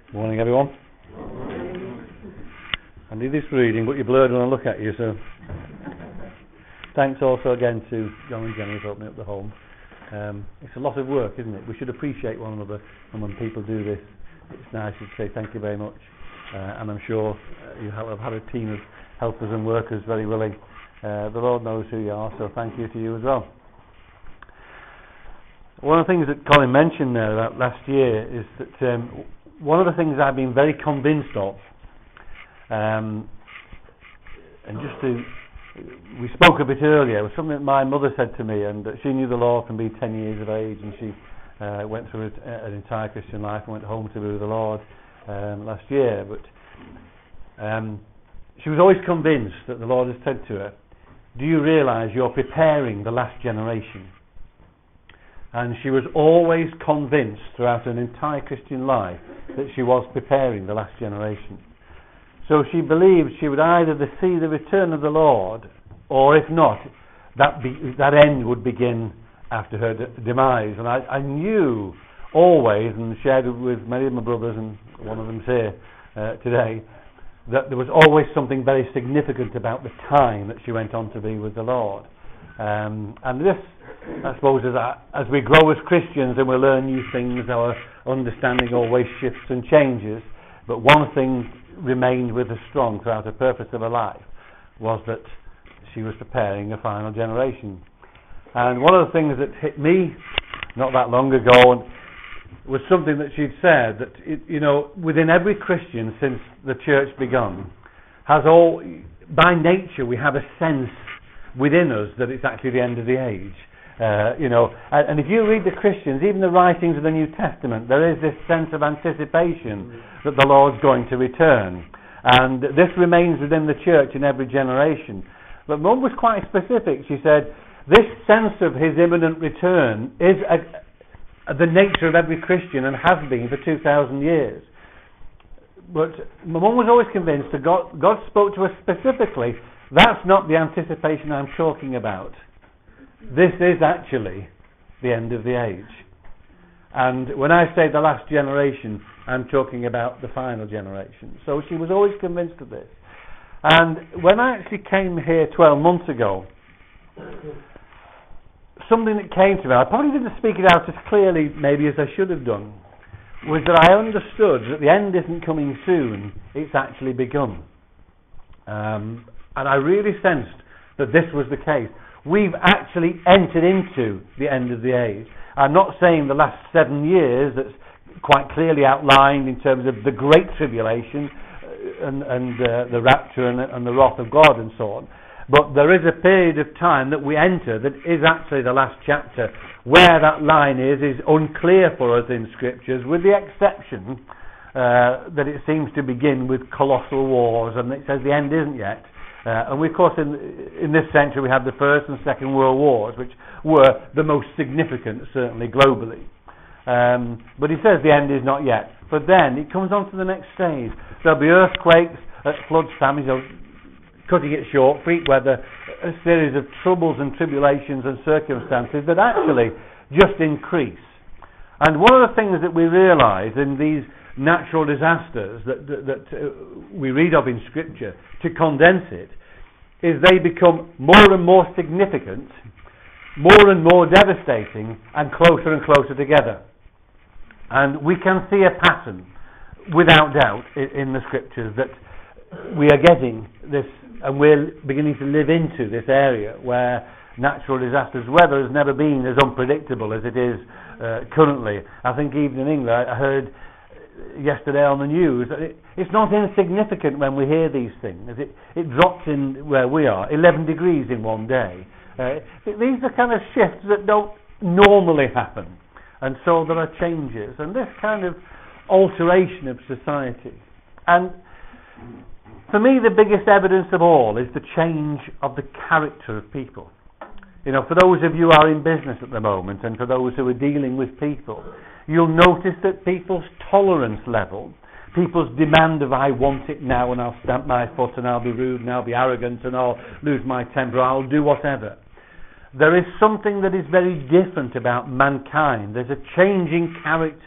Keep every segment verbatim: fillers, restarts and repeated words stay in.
Morning, everyone. I need this reading, but you're blurred when I look at you, so thanks also again to John and Jenny for opening up the home. Um, it's a lot of work, isn't it? We should appreciate one another, and when people do this, it's nice to say thank you very much. Uh, and I'm sure uh, you have, have had a team of helpers and workers very willing. Uh, the Lord knows who you are, so thank you to you as well. One of the things that Colin mentioned there about last year is that um, one of the things I've been very convinced of, um, and just to, we spoke a bit earlier, it was something that my mother said to me, and that she knew the Lord from being ten years of age, and she uh, went through an entire Christian life and went home to be with the Lord um, last year. But um, she was always convinced that the Lord had said to her, "Do you realise you're preparing the last generation?" And she was always convinced throughout an entire Christian life that she was preparing the last generation. So she believed she would either see the return of the Lord, or if not, that be, that end would begin after her de- demise. And I, I knew always, and shared it with many of my brothers, and one of them's here uh, today, that there was always something very significant about the time that she went on to be with the Lord. Um, and this, I suppose, as, I, as we grow as Christians and we learn new things, our understanding always shifts and changes. But one thing remained with her strong throughout the purpose of her life, was that she was preparing a final generation. And one of the things that hit me not that long ago was something that she'd said, that it, you know, within every Christian since the church begun, has all, by nature we have a sense within us that it's actually the end of the age. Uh, you know, and, and if you read the Christians, even the writings of the New Testament, there is this sense of anticipation that the Lord's going to return. And this remains within the church in every generation. But Mum was quite specific. She said, this sense of his imminent return is a, a, the nature of every Christian and has been for two thousand years. But my mum was always convinced that God, God spoke to her specifically, that's not the anticipation I'm talking about. This is actually the end of the age. And when I say the last generation, I'm talking about the final generation. So she was always convinced of this. And when I actually came here twelve months ago, something that came to me, I probably didn't speak it out as clearly maybe as I should have done, was that I understood that the end isn't coming soon, it's actually begun. Um, and I really sensed that this was the case. We've actually entered into the end of the age. I'm not saying the last seven years, that's quite clearly outlined in terms of the Great Tribulation and, and uh, the rapture and, and the wrath of God and so on. But there is a period of time that we enter that is actually the last chapter. Where that line is, is unclear for us in Scriptures, with the exception uh, that it seems to begin with colossal wars, and it says the end isn't yet. Uh, and we, of course, in, in this century we have the First and Second World Wars, which were the most significant, certainly globally. Um, but he says the end is not yet. But then it comes on to the next stage. There'll be earthquakes, uh, floods, famines, you know, cutting it short, freak weather, a series of troubles and tribulations and circumstances that actually just increase. And one of the things that we realise in these natural disasters that, that, that uh, we read of in Scripture, to condense it, is they become more and more significant, more and more devastating, and closer and closer together. And we can see a pattern, without doubt, in, in the Scriptures, that we are getting this, and we're beginning to live into this area where natural disasters, weather has never been as unpredictable as it is uh, currently. I think even in England, I heard yesterday on the news, it, it's not insignificant when we hear these things. It, it dropped in where we are, eleven degrees in one day. Uh, these are kind of shifts that don't normally happen. And so there are changes. And this kind of alteration of society. And for me, the biggest evidence of all is the change of the character of people. You know, for those of you who are in business at the moment, and for those who are dealing with people, you'll notice that people's tolerance level, people's demand of I want it now and I'll stamp my foot and I'll be rude and I'll be arrogant and I'll lose my temper, I'll do whatever. There is something that is very different about mankind. There's a changing character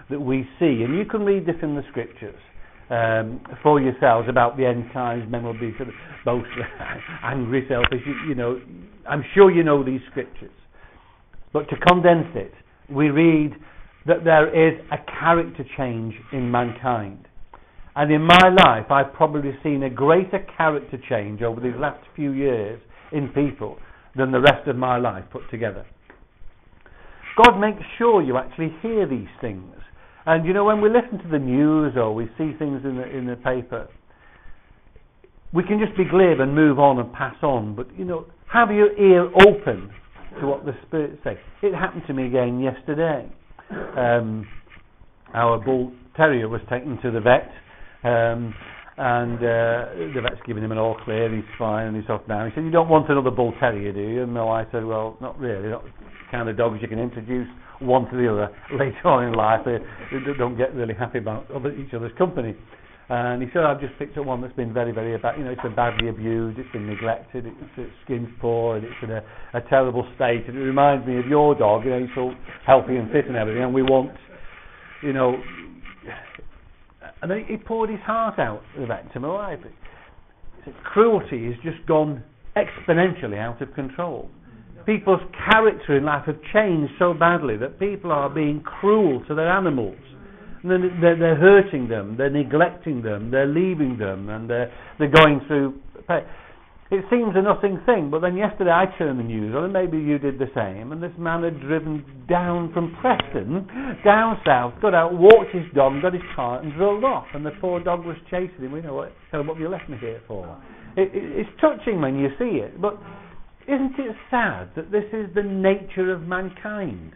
that we see, and you can read this in the scriptures um, for yourselves about the end times. Men will be sort of both angry, selfish. You, you know, I'm sure you know these scriptures. But to condense it, we read that there is a character change in mankind. And in my life, I've probably seen a greater character change over these last few years in people than the rest of my life put together. God makes sure you actually hear these things. And you know, when we listen to the news or we see things in the, in the paper, we can just be glib and move on and pass on. But, you know, have your ear open to what the Spirit says. It happened to me again yesterday. Um, our bull terrier was taken to the vet. Um, and uh, the vet's giving him an all clear, he's fine and he's off now. He said, "You don't want another bull terrier, do you?" And no, I said, "Well, not really, not the kind of dogs you can introduce one to the other later on in life. They, they don't get really happy about other, each other's company." And he said, "I've just picked up one that's been very, very bad, you know, it's been badly abused, it's been neglected, it's, its skin's poor, and it's in a, a terrible state, and it reminds me of your dog, you know, he's so healthy and fit and everything, and we want, you know..." And then he poured his heart out the vet to my wife. He said, cruelty has just gone exponentially out of control. People's character in life have changed so badly that people are being cruel to their animals. And they're, they're hurting them, they're neglecting them, they're leaving them, and they're, they're going through pain. It seems a nothing thing, but then yesterday I turned the news on, and maybe you did the same, and this man had driven down from Preston, down south, got out, walked his dog, got his car, and drove off, and the poor dog was chasing him. We know what, tell him, "What have you left me here for?" It, it, it's touching when you see it, but isn't it sad that this is the nature of mankind?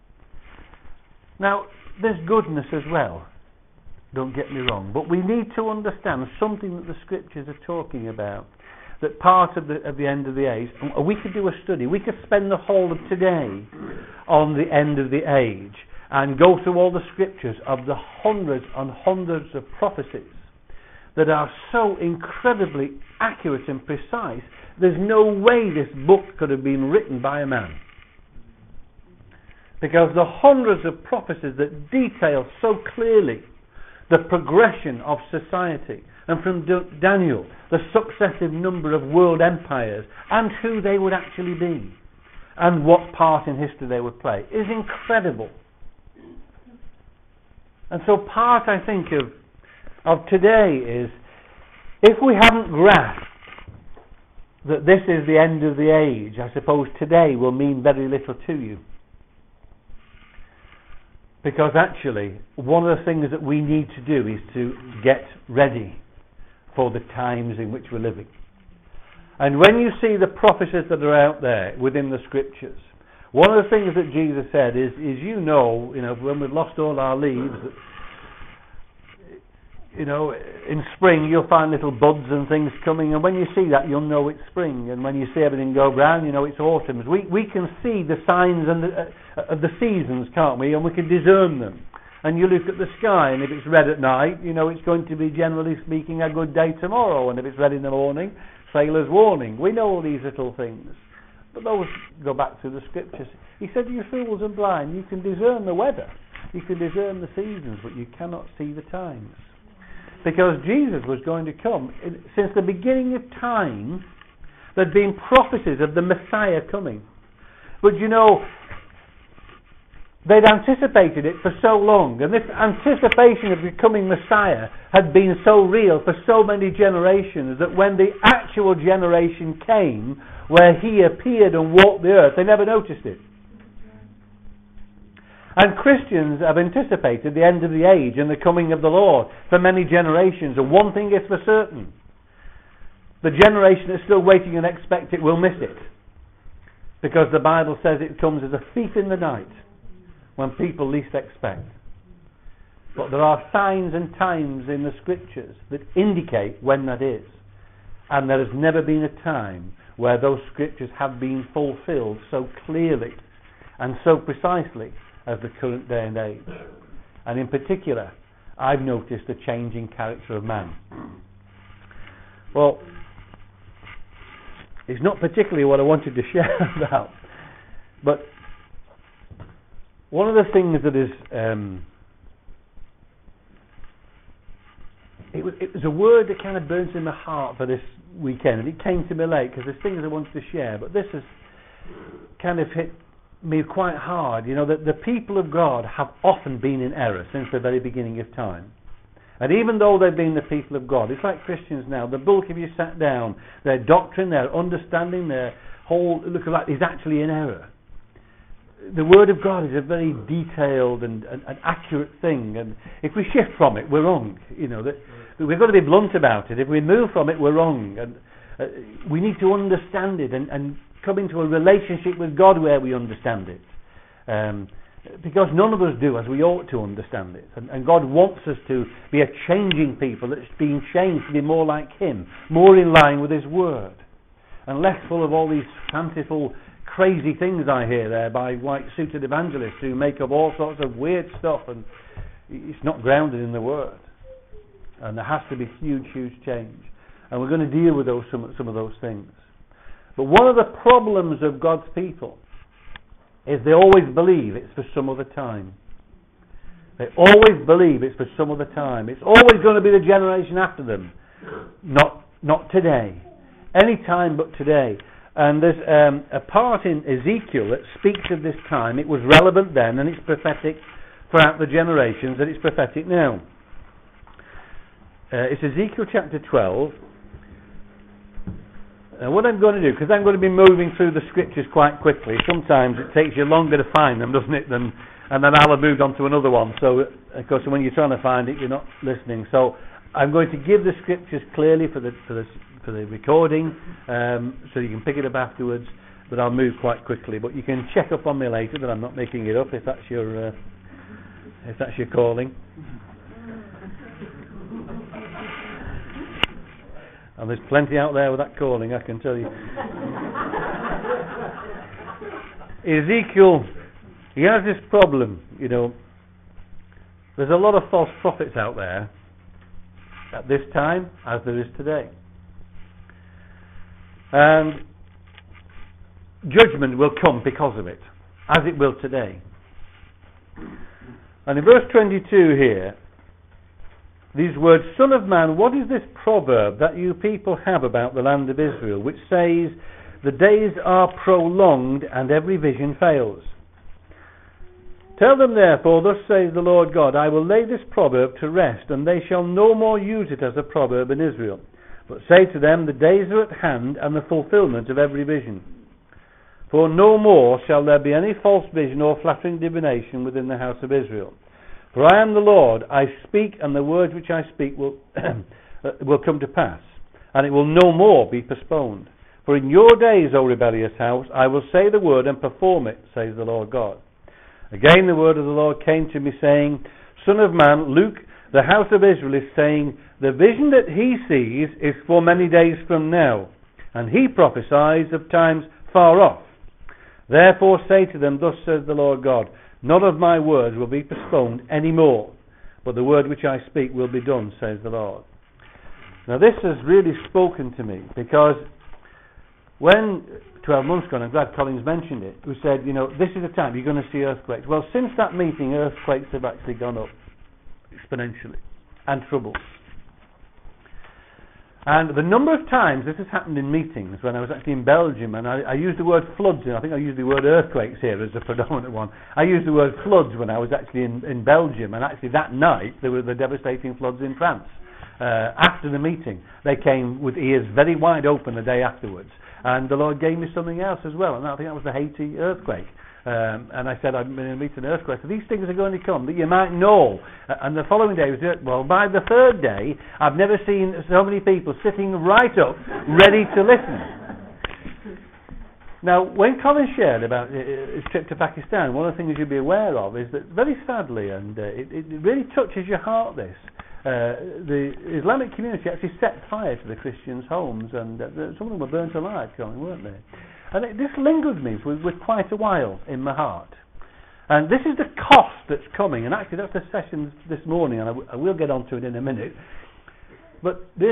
Now, there's goodness as well, don't get me wrong, but we need to understand something that the scriptures are talking about. That part of the of the end of the age, and we could do a study, we could spend the whole of today on the end of the age and go through all the scriptures of the hundreds and hundreds of prophecies that are so incredibly accurate and precise. There's no way this book could have been written by a man. Because the hundreds of prophecies that detail so clearly the progression of society, and from D- Daniel, the successive number of world empires, and who they would actually be, and what part in history they would play, is incredible. And so part, I think, of, of today is, if we haven't grasped that this is the end of the age, I suppose today will mean very little to you. Because actually, one of the things that we need to do is to get ready for the times in which we're living. And when you see the prophecies that are out there within the scriptures, one of the things that Jesus said is, is you know, you know, when we've lost all our leaves, that, you know, in spring you'll find little buds and things coming, and when you see that, you'll know it's spring. And when you see everything go brown, you know it's autumn. We we can see the signs and the, uh, of the seasons, can't we? And we can discern them. And you look at the sky, and if it's red at night, you know it's going to be, generally speaking, a good day tomorrow. And if it's red in the morning, sailor's warning. We know all these little things. But those go back to the scriptures. He said, "You fools and blind, you can discern the weather. You can discern the seasons, but you cannot see the times." Because Jesus was going to come. Since the beginning of time, there had been prophecies of the Messiah coming. But you know, they'd anticipated it for so long, and this anticipation of becoming Messiah had been so real for so many generations that when the actual generation came, where he appeared and walked the earth, they never noticed it. And Christians have anticipated the end of the age and the coming of the Lord for many generations. And one thing is for certain. The generation that's still waiting and expect it will miss it. Because the Bible says it comes as a thief in the night when people least expect. But there are signs and times in the scriptures that indicate when that is. And there has never been a time where those scriptures have been fulfilled so clearly and so precisely as the current day and age. And in particular, I've noticed the changing character of man. Well, it's not particularly what I wanted to share about, but one of the things that is um, was, it was a word that kind of burns in my heart for this weekend, and it came to me late because there's things I wanted to share, but this has kind of hit me quite hard. You know, that the people of God have often been in error since the very beginning of time. And even though they've been the people of God, it's like Christians now, the bulk of you sat down, their doctrine, their understanding, their whole look like is actually in error. The Word of God is a very detailed and, and, and accurate thing, and if we shift from it, we're wrong. You know, that we've got to be blunt about it. If we move from it, we're wrong. And uh, we need to understand it and, and come into a relationship with God where we understand it. Um, because none of us do as we ought to understand it. And, and God wants us to be a changing people that's being changed to be more like Him, more in line with His Word, and less full of all these fanciful crazy things I hear there by white-suited evangelists who make up all sorts of weird stuff, and it's not grounded in the Word. And there has to be huge, huge change. And we're going to deal with those some, some of those things. But one of the problems of God's people is they always believe it's for some other time. They always believe it's for some other time. It's always going to be the generation after them. Not, not today. Any time but today. And there's um, a part in Ezekiel that speaks of this time. It was relevant then, and it's prophetic throughout the generations, and it's prophetic now. Uh, it's Ezekiel chapter twelve. And what I'm going to do, because I'm going to be moving through the scriptures quite quickly, sometimes it takes you longer to find them, doesn't it, than, and then I'll have moved on to another one. So, of course, when you're trying to find it, you're not listening. So I'm going to give the scriptures clearly for the for the for the recording, um, so you can pick it up afterwards, but I'll move quite quickly. But you can check up on me later that I'm not making it up if that's your uh, if that's your calling. And there's plenty out there with that calling, I can tell you. Ezekiel, he has this problem, you know. There's a lot of false prophets out there at this time, as there is today. And judgment will come because of it, as it will today. And in verse twenty-two here, these words, Son of man, what is this proverb that you people have about the land of Israel, which says, the days are prolonged and every vision fails? Tell them therefore, thus says the Lord God, I will lay this proverb to rest, and they shall no more use it as a proverb in Israel. But say to them, the days are at hand, and the fulfillment of every vision. For no more shall there be any false vision or flattering divination within the house of Israel. For I am the Lord, I speak, and the words which I speak will will come to pass, and it will no more be postponed. For in your days, O rebellious house, I will say the word and perform it, says the Lord God. Again the word of the Lord came to me, saying, Son of man, Luke, the house of Israel is saying, the vision that he sees is for many days from now, and he prophesies of times far off. Therefore say to them, thus says the Lord God, none of my words will be postponed any more, but the word which I speak will be done, says the Lord. Now this has really spoken to me, because when, twelve months ago, and I'm glad Collins mentioned it, we said, you know, this is the time you're going to see earthquakes. Well, since that meeting, earthquakes have actually gone up exponentially, and troubles. And the number of times this has happened in meetings, when I was actually in Belgium, and I, I used the word floods, and I think I used the word earthquakes here as a predominant one. I used the word floods when I was actually in, in Belgium, and actually that night there were the devastating floods in France. Uh, after the meeting, they came with ears very wide open the day afterwards, and the Lord gave me something else as well, and I think that was the Haiti earthquake. Um, and I said, I've been in a meeting earthquake, so these things are going to come that you might know. Uh, and the following day was, well, by the third day, I've never seen so many people sitting right up, ready to listen. Now, when Colin shared about his trip to Pakistan, one of the things you'll be aware of is that very sadly, and uh, it, it really touches your heart, this, uh, the Islamic community actually set fire to the Christians' homes, and uh, some of them were burnt alive, Colin, weren't they? And it, this lingered me for, for quite a while in my heart. And this is the cost that's coming. And actually that's the session this morning, and I, w- I will get onto it in a minute. But this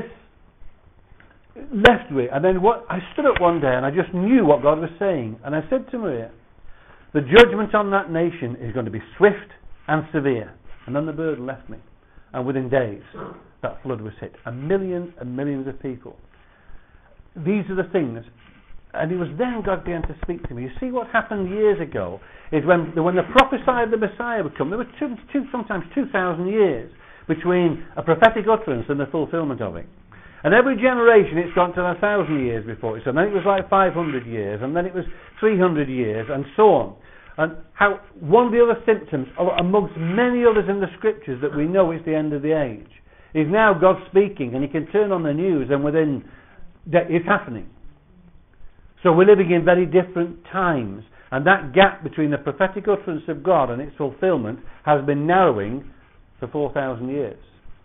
left me. And then what I stood up one day and I just knew what God was saying. And I said to Maria, the judgment on that nation is going to be swift and severe. And then the burden left me. And within days, that flood was hit. And millions and millions of people. These are the things. And it was then God began to speak to me. You see what happened years ago is when, when the prophesied the Messiah would come, there were two, two, sometimes two thousand years between a prophetic utterance and the fulfillment of it. And every generation it's gone to a thousand years before it. So then it was like five hundred years, and then it was three hundred years, and so on. And how one of the other symptoms, amongst many others in the scriptures that we know it's the end of the age, is now God speaking, and you can turn on the news and within, it's happening. So we're living in very different times, and that gap between the prophetic utterance of God and its fulfillment has been narrowing for four thousand years.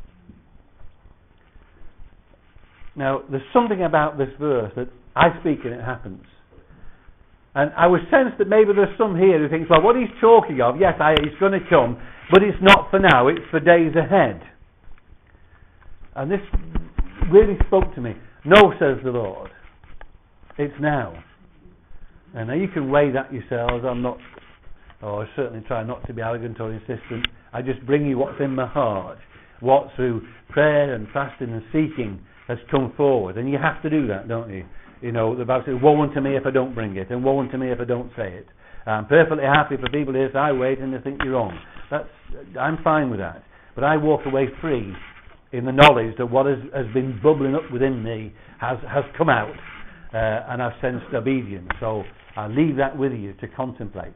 Now, there's something about this verse that I speak and it happens. And I was sensed that maybe there's some here who thinks, well, what he's talking of, yes, I, he's going to come, but it's not for now, it's for days ahead. And this really spoke to me. No, says the Lord. It's now. And now you can weigh that yourselves. I'm not, or I certainly try not to be arrogant or insistent. I just bring you what's in my heart. What through prayer and fasting and seeking has come forward. And you have to do that, don't you? You know, the Bible says, woe unto me if I don't bring it, and woe unto me if I don't say it. I'm perfectly happy for people to say, I wait and they think you're wrong. That's, I'm fine with that. But I walk away free in the knowledge that what has, has been bubbling up within me has, has come out. Uh, and I've sensed obedience. So I leave that with you to contemplate.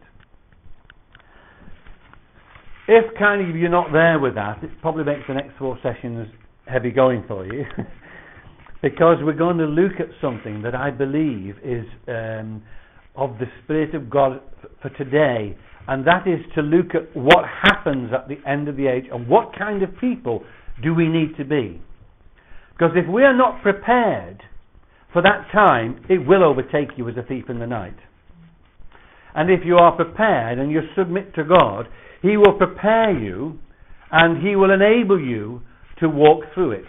If kind of you're not there with that, it probably makes the next four sessions heavy going for you. Because we're going to look at something that I believe is um, of the Spirit of God for today. And that is to look at what happens at the end of the age and what kind of people do we need to be. Because if we are not prepared for that time, it will overtake you as a thief in the night. And if you are prepared and you submit to God, He will prepare you and He will enable you to walk through it.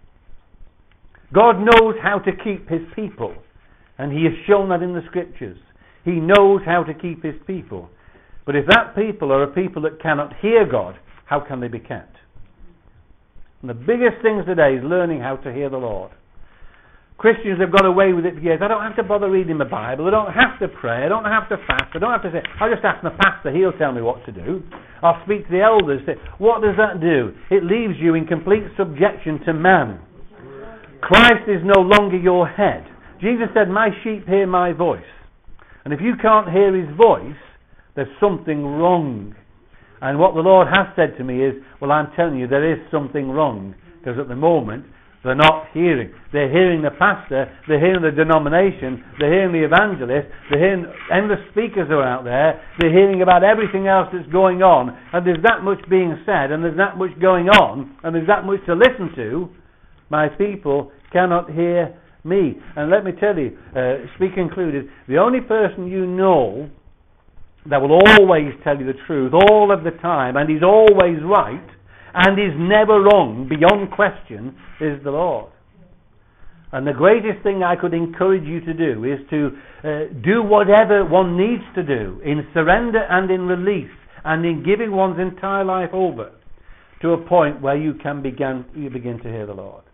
God knows how to keep His people, and He has shown that in the Scriptures. He knows how to keep His people. But if that people are a people that cannot hear God, how can they be kept? And the biggest things today is learning how to hear the Lord. Christians have got away with it for years. I don't have to bother reading my Bible. I don't have to pray. I don't have to fast. I don't have to say, I'll just ask my pastor. He'll tell me what to do. I'll speak to the elders. Say, what does that do? It leaves you in complete subjection to man. Christ is no longer your head. Jesus said, my sheep hear my voice. And if you can't hear His voice, there's something wrong. And what the Lord has said to me is, well, I'm telling you, there is something wrong. Because at the moment, they're not hearing. They're hearing the pastor, they're hearing the denomination, they're hearing the evangelist, they're hearing endless speakers who are out there, they're hearing about everything else that's going on, and there's that much being said, and there's that much going on, and there's that much to listen to. My people cannot hear me. And let me tell you, uh, speak included, the only person you know that will always tell you the truth all of the time, and is always right, and is never wrong, beyond question, is the Lord. And the greatest thing I could encourage you to do is to uh, do whatever one needs to do in surrender and in release and in giving one's entire life over to a point where you can begin, you begin to hear the Lord.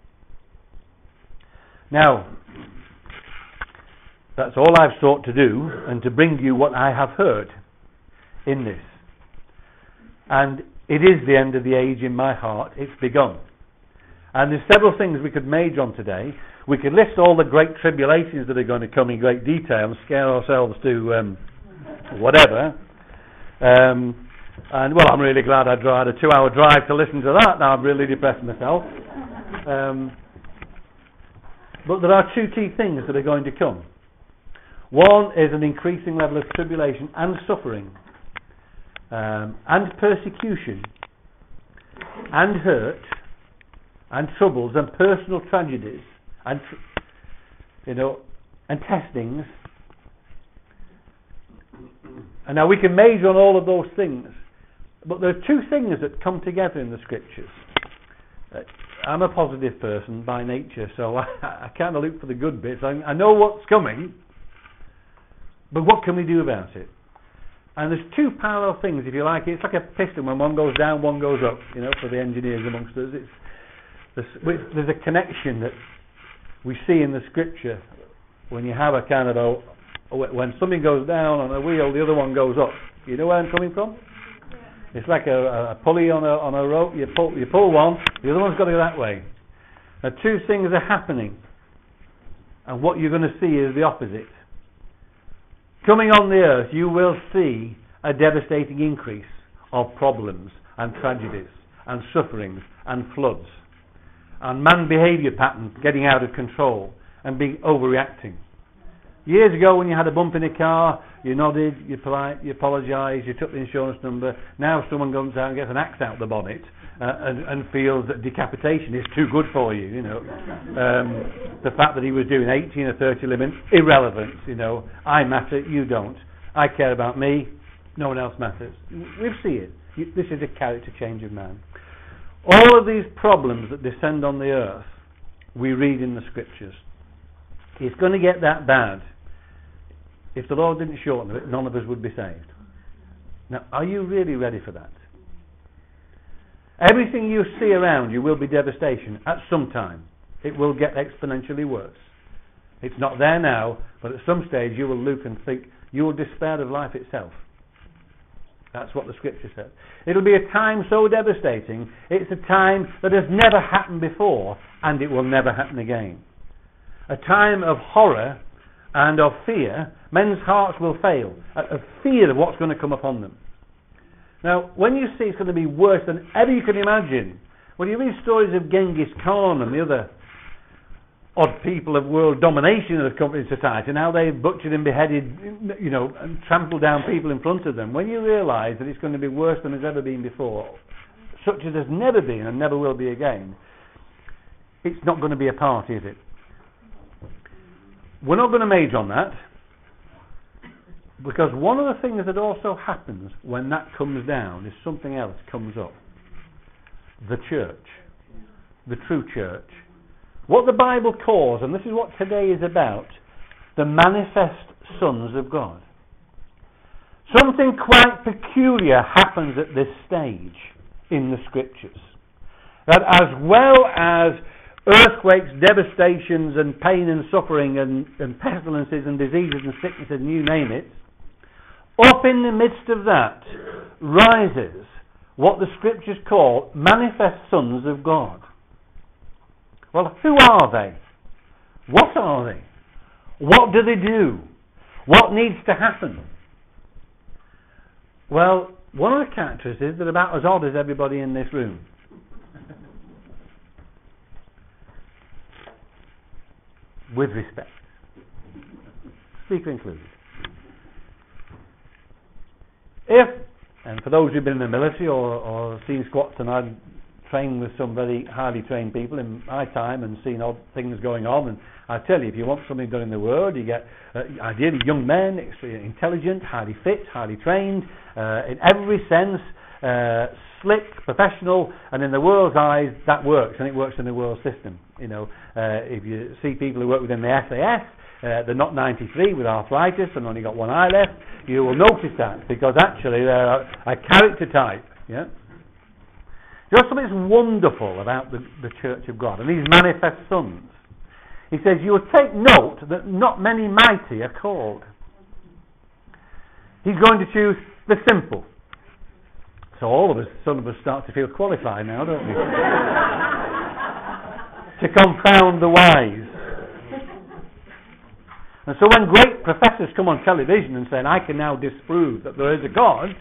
Now, that's all I've sought to do, and to bring you what I have heard in this. And it is the end of the age in my heart. It's begun. And there's several things we could major on today. We could list all the great tribulations that are going to come in great detail and scare ourselves to um, whatever. Um, and, well, I'm really glad I had a two-hour drive to listen to that. Now I'm really depressed myself. Um, but there are two key things that are going to come. One is an increasing level of tribulation and suffering. Um, and persecution, and hurt, and troubles, and personal tragedies, and tr- you know, and testings. And now we can major on all of those things, but there are two things that come together in the Scriptures. Uh, I'm a positive person by nature, so I, I kind of look for the good bits. I, I know what's coming, but what can we do about it? And there's two parallel things, if you like. It's like a piston. When one goes down, one goes up, you know, for the engineers amongst us. It's there's, there's a connection that we see in the scripture when you have a kind of a, when something goes down on a wheel, the other one goes up. You know where I'm coming from? It's like a, a pulley on a on a rope. You pull you pull one, the other one's got to go that way. Now two things are happening, and what you're going to see is the opposite. Coming on the earth, you will see a devastating increase of problems and tragedies and sufferings and floods and man behaviour patterns getting out of control and being overreacting. Years ago when you had a bump in a car, you nodded, you polite, you apologised, you took the insurance number. Now someone goes out and gets an axe out the bonnet uh, and, and feels that decapitation is too good for you, you know. Um, the fact that he was doing eighteen or thirty limits, irrelevant, you know. I matter, you don't. I care about me, no one else matters. We see it. This is a character change of man. All of these problems that descend on the earth, we read in the scriptures. It's going to get that bad. If the Lord didn't shorten it, none of us would be saved. Now, are you really ready for that? Everything you see around you will be devastation at some time. It will get exponentially worse. It's not there now, but at some stage you will look and think, you will despair of life itself. That's what the scripture says. It'll be a time so devastating, it's a time that has never happened before, and it will never happen again. A time of horror and of fear. Men's hearts will fail, of fear of what's going to come upon them. Now, when you see it's going to be worse than ever you can imagine, when you read stories of Genghis Khan and the other odd people of world domination that have come in society, and how they've butchered and beheaded, you know, and trampled down people in front of them, when you realise that it's going to be worse than has ever been before, such as has never been and never will be again, it's not going to be a party, is it? We're not going to major on that, because one of the things that also happens when that comes down is something else comes up. The church. The true church. What the Bible calls, and this is what today is about, the manifest sons of God. Something quite peculiar happens at this stage in the scriptures. That as well as earthquakes, devastations and pain and suffering and, and pestilences and diseases and sicknesses and you name it, up in the midst of that rises what the scriptures call manifest sons of God. Well, who are they? What are they? What do they do? What needs to happen? Well, one of the characteristics is they're about as odd as everybody in this room. With respect. Speaker included. If, and for those who've been in the military or, or seen squats, and I've trained with some very highly trained people in my time and seen odd things going on, and I tell you, if you want something done in the world, you get uh, ideally young men, intelligent, highly fit, highly trained, uh, in every sense, uh, slick, professional, and in the world's eyes, that works, and it works in the world system. You know, uh, if you see people who work within the S A S, uh, they're not ninety-three with arthritis and only got one eye left, you will notice that, because actually they're a, a character type. Yeah. There's something wonderful about the, the Church of God and these manifest sons. He says, you will take note that not many mighty are called. He's going to choose the simple. So all of us, some of us start to feel qualified now, don't we? To confound the wise. And so when great professors come on television and say, I can now disprove that there is a God,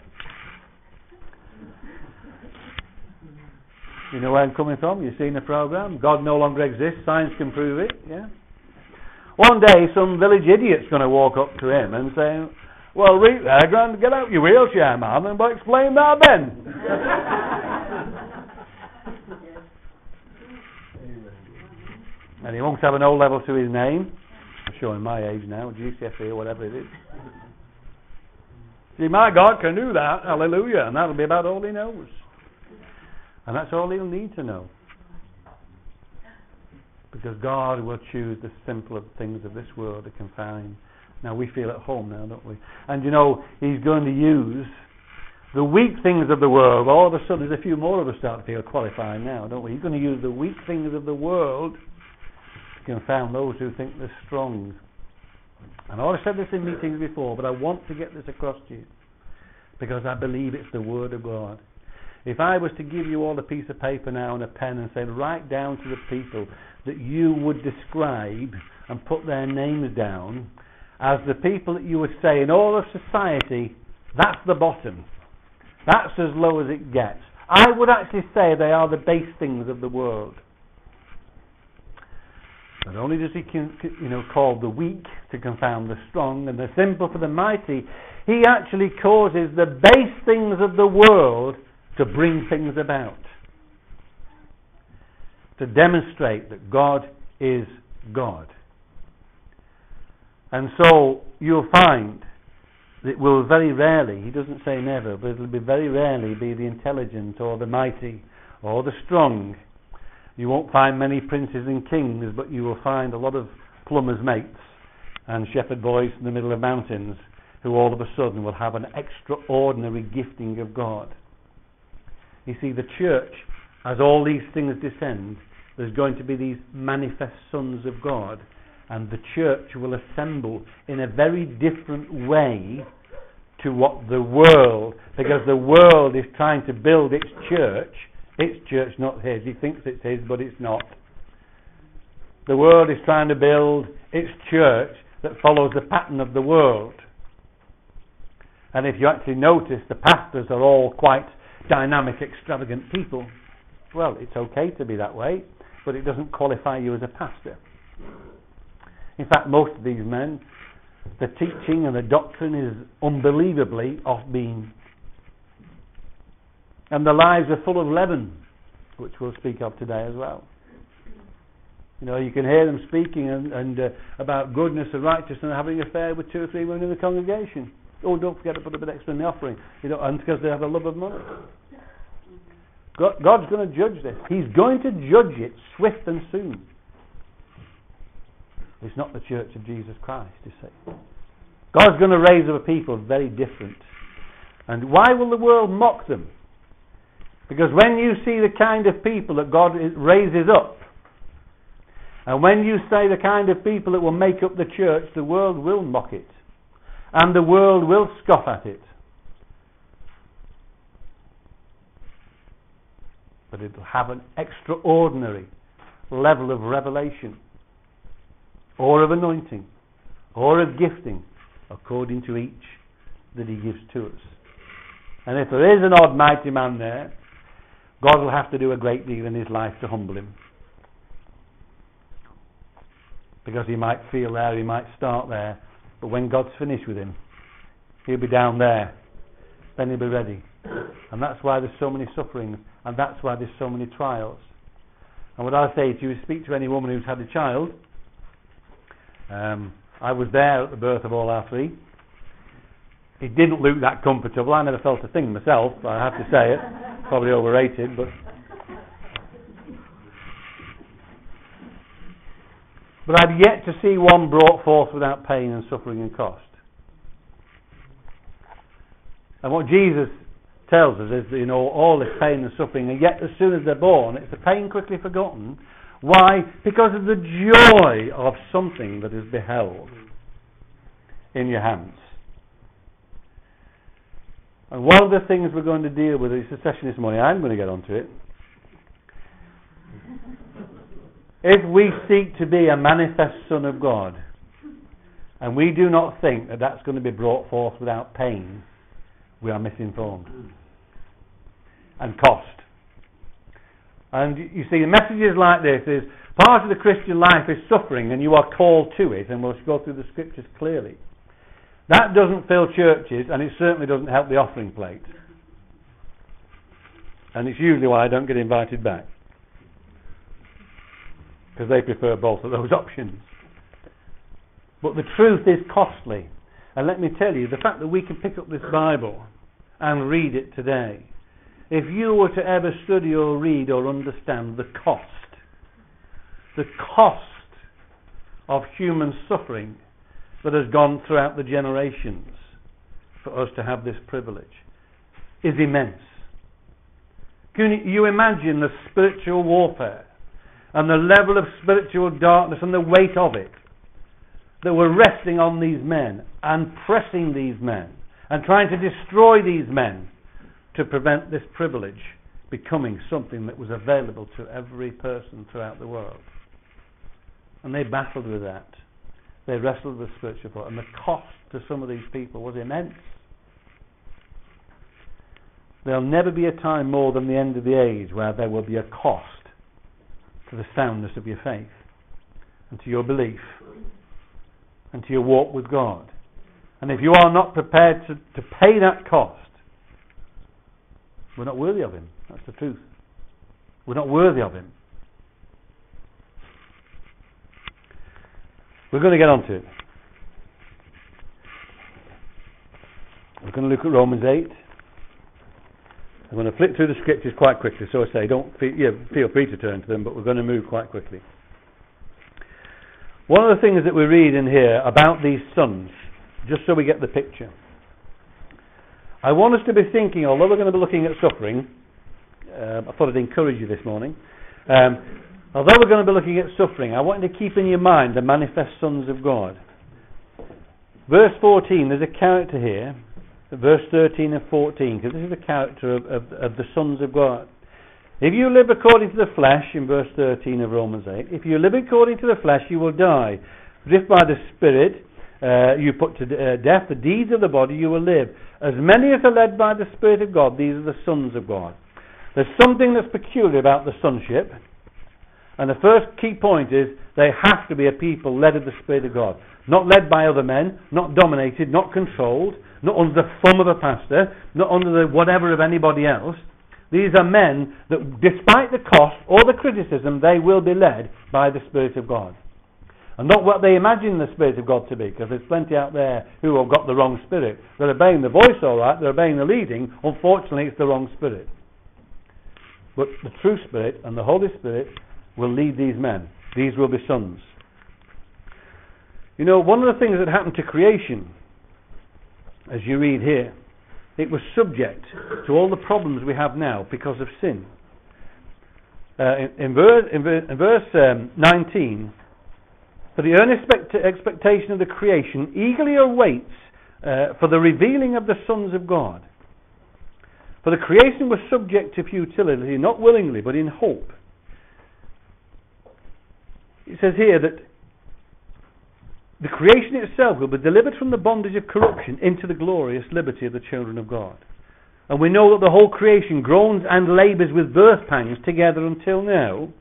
you know where I'm coming from? You've seen the program. God no longer exists. Science can prove it. Yeah. One day, some village idiot's going to walk up to him and say, "Well, Reed, there, Grand, get out your wheelchair, man, and explain that, Ben." And he won't have an O level to his name. I'm showing my age now, G C S E or whatever it is. See, my God can do that. Hallelujah, and that'll be about all he knows. And that's all he'll need to know. Because God will choose the simpler things of this world to confound. Now we feel at home now, don't we? And you know, he's going to use the weak things of the world. All of a sudden, there's a few more of us start to feel qualified now, don't we? He's going to use the weak things of the world to confound those who think they're strong. And I've said this in meetings before, but I want to get this across to you because I believe it's the Word of God. If I was to give you all a piece of paper now and a pen and say, write down to the people that you would describe and put their names down as the people that you would say in all of society, that's the bottom. That's as low as it gets. I would actually say they are the base things of the world. Not only does he, you know, call the weak to confound the strong and the simple for the mighty, he actually causes the base things of the world to bring things about. To demonstrate that God is God. And so you'll find that it will very rarely, he doesn't say never, but it will be very rarely be the intelligent or the mighty or the strong. You won't find many princes and kings, but you will find a lot of plumbers' mates and shepherd boys in the middle of mountains who all of a sudden will have an extraordinary gifting of God. You see, the church, as all these things descend, there's going to be these manifest sons of God, and the church will assemble in a very different way to what the world, because the world is trying to build its church. Its church, not his. He thinks it's his, but it's not. The world is trying to build its church that follows the pattern of the world. And if you actually notice, the pastors are all quite dynamic, extravagant people. Well, it's okay to be that way, but it doesn't qualify you as a pastor. In fact, most of these men, the teaching and the doctrine is unbelievably off-beam. And their lives are full of leaven, which we'll speak of today as well. You know, you can hear them speaking and, and uh, about goodness and righteousness and having an affair with two or three women in the congregation. Oh, don't forget to put a bit extra in the offering. You know, and because they have a love of money. God, God's going to judge this. He's going to judge it swift and soon. It's not the church of Jesus Christ, you see. God's going to raise up a people very different. And why will the world mock them? Because when you see the kind of people that God raises up, and when you say the kind of people that will make up the church, the world will mock it. And the world will scoff at it. But it will have an extraordinary level of revelation, or of anointing, or of gifting, according to each that he gives to us. And if there is an odd mighty man there, God will have to do a great deal in his life to humble him. Because he might feel there, he might start there, but when God's finished with him, he'll be down there. Then he'll be ready. And that's why there's so many sufferings, and that's why there's so many trials. And what I say to you is, speak to any woman who's had a child. Um, I was there at the birth of all our three. It didn't look that comfortable. I never felt a thing myself, I have to say it. Probably overrated, but... But I've yet to see one brought forth without pain and suffering and cost. And what Jesus tells us is, you know, all this pain and suffering, and yet as soon as they're born, it's the pain quickly forgotten. Why? Because of the joy of something that is beheld in your hands. And one of the things we're going to deal with in the session this morning, I'm going to get onto it. If we seek to be a manifest Son of God, and we do not think that that's going to be brought forth without pain, we are misinformed. And cost. And you see, the messages like this is, part of the Christian life is suffering, and you are called to it, and we'll go through the scriptures clearly. That doesn't fill churches, and it certainly doesn't help the offering plate. And it's usually why I don't get invited back. Because they prefer both of those options. But the truth is costly. And let me tell you, the fact that we can pick up this Bible and read it today, if you were to ever study or read or understand the cost, the cost of human suffering that has gone throughout the generations for us to have this privilege, is immense. Can you imagine the spiritual warfare and the level of spiritual darkness and the weight of it that were resting on these men and pressing these men and trying to destroy these men to prevent this privilege becoming something that was available to every person throughout the world? And they battled with that. They wrestled with spiritual thought, and the cost to some of these people was immense. There'll never be a time more than the end of the age where there will be a cost to the soundness of your faith and to your belief and to your walk with God. And if you are not prepared to, to pay that cost, we're not worthy of Him. That's the truth. We're not worthy of Him. We're going to get on to it. We're going to look at Romans eight. I'm going to flick through the scriptures quite quickly, so I say, don't feel, yeah, feel free to turn to them, but we're going to move quite quickly. One of the things that we read in here about these sons, just so we get the picture, I want us to be thinking, although we're going to be looking at suffering, uh, I thought I'd encourage you this morning, um, although we're going to be looking at suffering, I want you to keep in your mind the manifest sons of God. Verse fourteen, there's a character here, verse thirteen and fourteen, because this is the character of, of, of the sons of God. If you live according to the flesh, in verse thirteen of Romans eight, if you live according to the flesh, you will die. But if by the Spirit uh, you put to uh, death the deeds of the body, you will live. As many as are led by the Spirit of God, these are the sons of God. There's something that's peculiar about the sonship, and the first key point is they have to be a people led of the Spirit of God. Not led by other men, not dominated, not controlled, not under the thumb of a pastor, not under the whatever of anybody else. These are men that, despite the cost or the criticism, they will be led by the Spirit of God. And not what they imagine the Spirit of God to be, because there's plenty out there who have got the wrong spirit. They're obeying the voice all right, they're obeying the leading, unfortunately it's the wrong spirit. But the true Spirit and the Holy Spirit will lead these men. These will be sons. You know, one of the things that happened to creation, as you read here, it was subject to all the problems we have now because of sin. Uh, in, in verse, in verse, in verse um, nineteen, for the earnest expect- expectation of the creation eagerly awaits uh, for the revealing of the sons of God. For the creation was subject to futility, not willingly, but in hope. It says here that the creation itself will be delivered from the bondage of corruption into the glorious liberty of the children of God. And we know that the whole creation groans and labours with birth pangs together until now.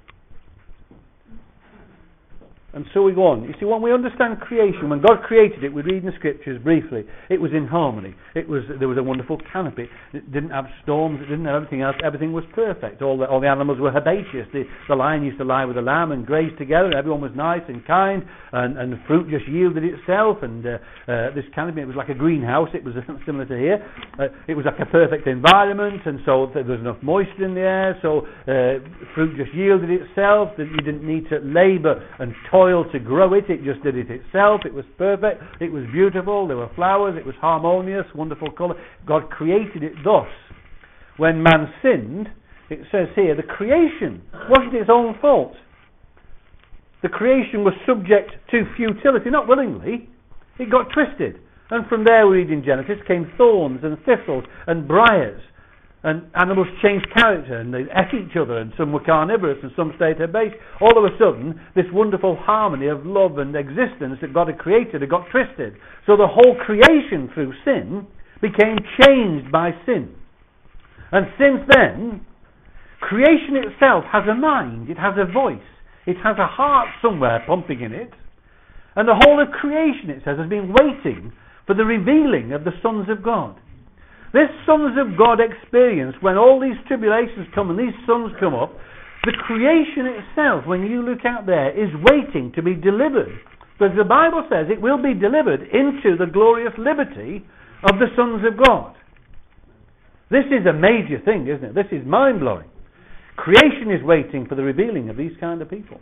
And so we go on. You see, when we understand creation, when God created it, we read in the scriptures briefly, it was in harmony. It was there was a wonderful canopy. It didn't have storms. It didn't have everything else. Everything was perfect. All the, all the animals were herbaceous. The, the lion used to lie with the lamb and graze together. Everyone was nice and kind, and, and the fruit just yielded itself. And uh, uh, this canopy, it was like a greenhouse. It was similar to here. Uh, it was like a perfect environment, and so there was enough moisture in the air. So uh, fruit just yielded itself. That you didn't need to labour and toil to grow it. It just did it itself. It was perfect. It was beautiful. There were flowers. It was harmonious, wonderful colour. God created it thus. When man sinned, it says here, the creation wasn't its own fault. The creation was subject to futility, not willingly. It got twisted. And from there we read in Genesis came thorns and thistles and briars. And animals changed character, and they ate each other, and some were carnivorous and some stayed herbaceous. All of a sudden, this wonderful harmony of love and existence that God had created had got twisted. So the whole creation through sin became changed by sin. And since then, creation itself has a mind, it has a voice, it has a heart somewhere pumping in it. And the whole of creation, it says, has been waiting for the revealing of the sons of God. This sons of God experience, when all these tribulations come and these sons come up, the creation itself, when you look out there, is waiting to be delivered. Because the Bible says it will be delivered into the glorious liberty of the sons of God. This is a major thing, isn't it? This is mind-blowing. Creation is waiting for the revealing of these kind of people.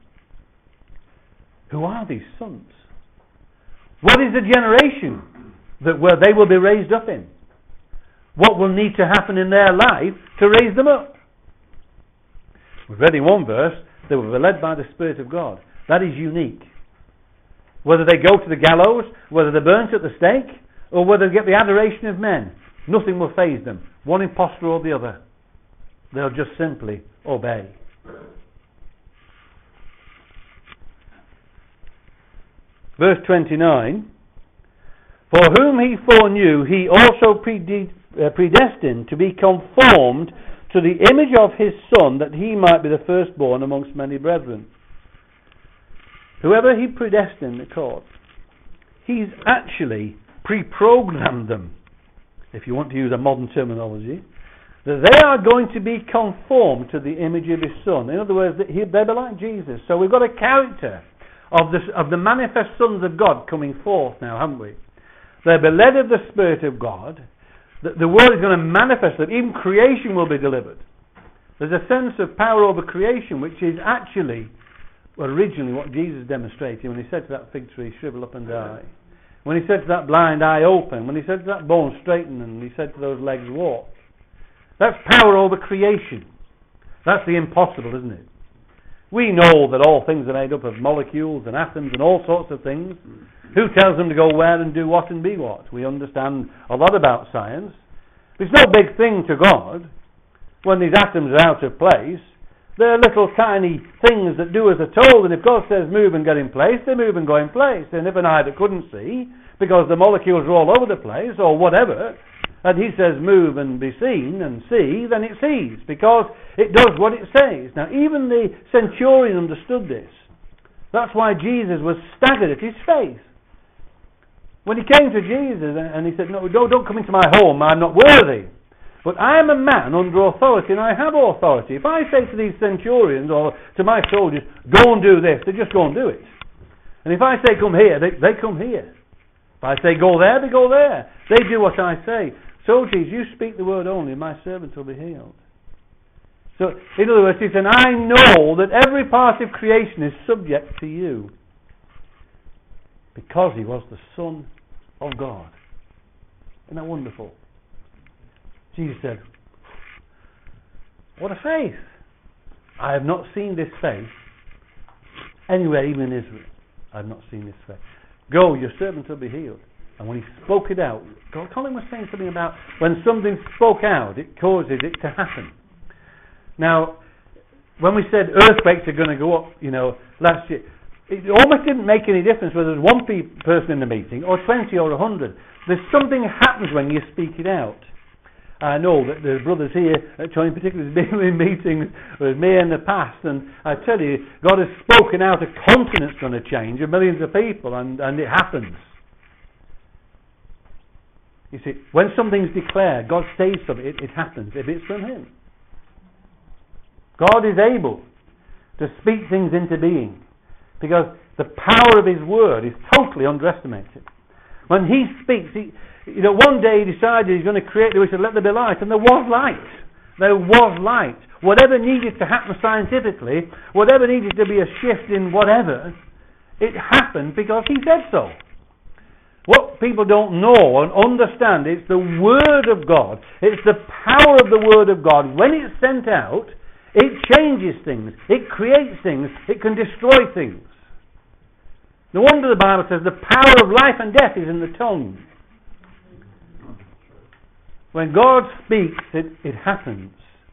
Who are these sons? What is the generation that where they will be raised up in? what will need to happen in their life to raise them up. We've read in one verse, they were led by the Spirit of God. That is unique. Whether they go to the gallows, whether they're burnt at the stake, or whether they get the adoration of men, nothing will faze them, one impostor or the other. They'll just simply obey. Verse twenty-nine, for whom he foreknew, he also predestined to be conformed to the image of his Son, that he might be the firstborn amongst many brethren. Whoever he predestined, of course, he's actually pre-programmed them, if you want to use a modern terminology, that they are going to be conformed to the image of his Son. In other words, they'll be like Jesus. So we've got a character of the, of the manifest sons of God coming forth now, haven't we? They'll be led of the Spirit of God. The, the world is going to manifest them. Even creation will be delivered. There's a sense of power over creation, which is actually originally what Jesus demonstrated when he said to that fig tree, shrivel up and die. When he said to that blind eye, open. When he said to that bone, straighten. And he said to those legs, walk. That's power over creation. That's the impossible, isn't it? We know that all things are made up of molecules and atoms and all sorts of things. Who tells them to go where and do what and be what? We understand a lot about science. But it's no big thing to God when these atoms are out of place. They're little tiny things that do as they're told, and if God says move and get in place, they move and go in place. And if an eye that couldn't see, because the molecules are all over the place, or whatever, and he says move and be seen and see, then it sees, because it does what it says. Now, even the centurion understood this. That's why Jesus was staggered at his face. When he came to Jesus and he said, no, don't, don't come into my home, I'm not worthy. But I am a man under authority, and I have authority. If I say to these centurions or to my soldiers, go and do this, they just go and do it. And if I say come here, they, they come here. If I say go there, they go there. They do what I say. So, Jesus, you speak the word only, and my servant will be healed. So, in other words, he said, I know that every part of creation is subject to you, because he was the Son of God. Isn't that wonderful? Jesus said, what a faith. I have not seen this faith anywhere, even in Israel. I have not seen this faith. Go, your servant will be healed. And when he spoke it out, Colin was saying something about when something spoke out, it causes it to happen. Now, when we said earthquakes are going to go up, you know, last year, it almost didn't make any difference whether there's one pe- person in the meeting or twenty or a hundred. There's something happens when you speak it out. I know that the brothers here at Tony in particular have been in meetings with me in the past, and I tell you, God has spoken out a continent's going to change, of millions of people, and, and it happens. You see, when something's declared, God says something, it, it happens, if it's from Him. God is able to speak things into being, because the power of His word is totally underestimated. When He speaks, He... You know, one day he decided he's going to create, he said, let there be light, and there was light. There was light. Whatever needed to happen scientifically, whatever needed to be a shift in whatever, it happened because he said so. What people don't know and understand, it's the Word of God. It's the power of the Word of God. When it's sent out, it changes things. It creates things. It can destroy things. No wonder the Bible says the power of life and death is in the tongue. When God speaks, it, it happens.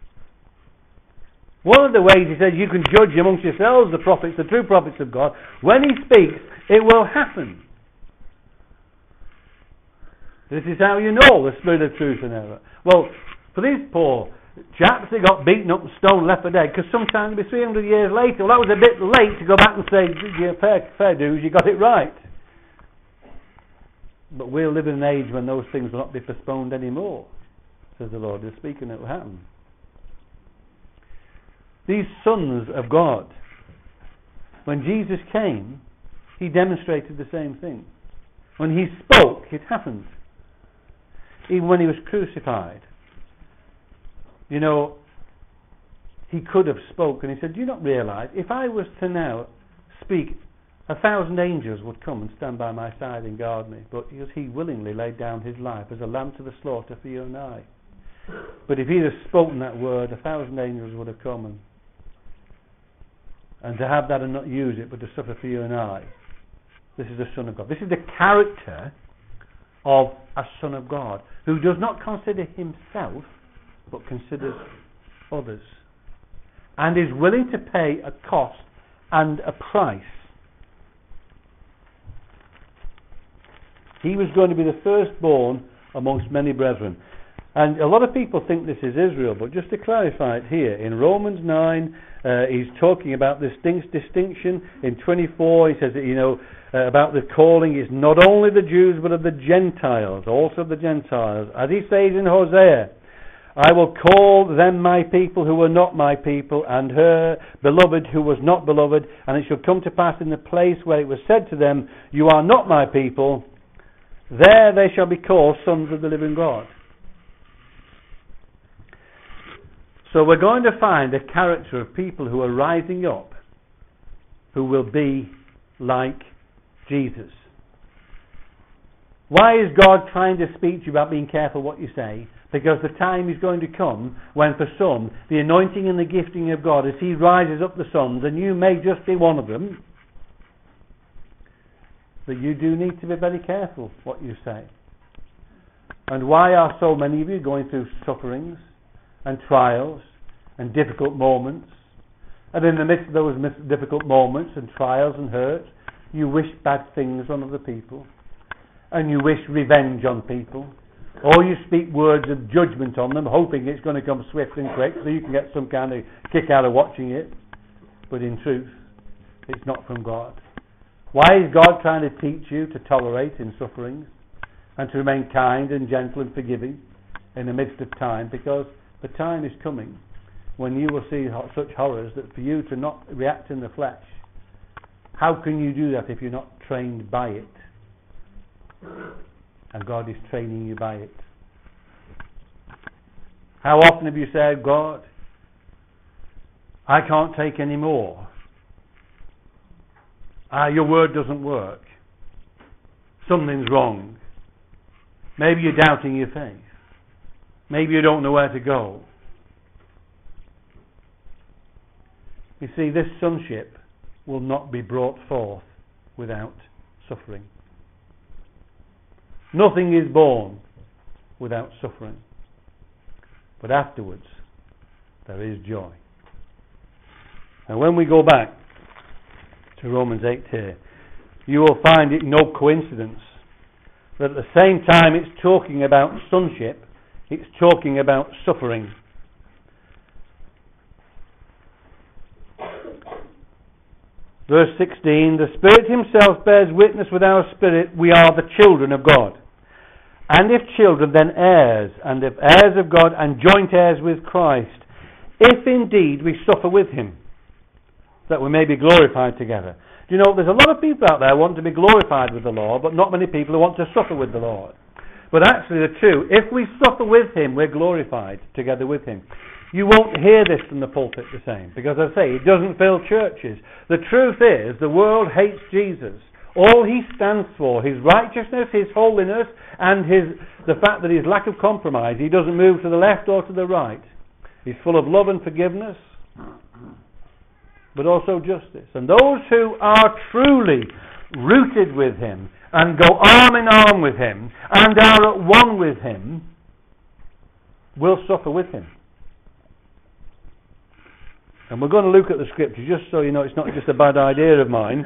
One of the ways he says you can judge amongst yourselves the prophets, the true prophets of God. When he speaks, it will happen. This is how you know the spirit of truth and error. Well, for these poor chaps, they got beaten up and stoned, left for dead, because sometime it'll be three hundred years later. Well, that was a bit late to go back and say, yeah, fair, fair dues, you got it right. But we'll live in an age when those things will not be postponed anymore, says the Lord. They're speaking, it will happen. These sons of God, when Jesus came, he demonstrated the same thing. When he spoke, it happened. Even when he was crucified. You know, he could have spoken. He said, do you not realize, if I was to now speak a thousand angels would come and stand by my side and guard me, but because he willingly laid down his life as a lamb to the slaughter for you and I. But if he'd have spoken that word, a thousand angels would have come, and, and to have that and not use it, but to suffer for you and I. This is the Son of God. This is the character of a Son of God, who does not consider himself, but considers others, and is willing to pay a cost and a price. He was going to be the firstborn amongst many brethren. And a lot of people think this is Israel, but just to clarify it here, in Romans nine, uh, he's talking about this distinction. In twenty-four, he says that, you know, uh, about the calling is not only the Jews, but of the Gentiles, also the Gentiles. As he says in Hosea, I will call them my people who were not my people, and her beloved who was not beloved, and it shall come to pass in the place where it was said to them, you are not my people, there they shall be called sons of the living God. So we're going to find a character of people who are rising up, who will be like Jesus. Why is God trying to speak to you about being careful what you say? Because the time is going to come when for some, the anointing and the gifting of God, as he rises up the sons, and you may just be one of them, that you do need to be very careful what you say. And why are so many of you going through sufferings and trials and difficult moments? And in the midst of those difficult moments and trials and hurt, you wish bad things on other people, and you wish revenge on people, or you speak words of judgment on them, hoping it's going to come swift and quick so you can get some kind of kick out of watching it. But in truth, it's not from God. Why is God trying to teach you to tolerate in sufferings and to remain kind and gentle and forgiving in the midst of time? Because the time is coming when you will see such horrors that for you to not react in the flesh, how can you do that if you're not trained by it? And God is training you by it. How often have you said, God, I can't take any more. Ah, your word doesn't work. Something's wrong. Maybe you're doubting your faith. Maybe you don't know where to go. You see, this sonship will not be brought forth without suffering. Nothing is born without suffering. But afterwards, there is joy. And when we go back to Romans eight here, you will find it no coincidence that at the same time it's talking about sonship, it's talking about suffering. Verse sixteen, the Spirit himself bears witness with our spirit, we are the children of God. And if children, then heirs, and if heirs of God, and joint heirs with Christ, if indeed we suffer with him, that we may be glorified together. Do you know, there's a lot of people out there who want to be glorified with the Lord, but not many people who want to suffer with the Lord. But actually the two, if we suffer with him, we're glorified together with him. You won't hear this from the pulpit the same, because as I say, it doesn't fill churches. The truth is, the world hates Jesus. All he stands for, his righteousness, his holiness, and his the fact that his lack of compromise, he doesn't move to the left or to the right. He's full of love and forgiveness, but also justice. And those who are truly rooted with him and go arm in arm with him and are at one with him will suffer with him. And we're going to look at the scripture just so you know it's not just a bad idea of mine.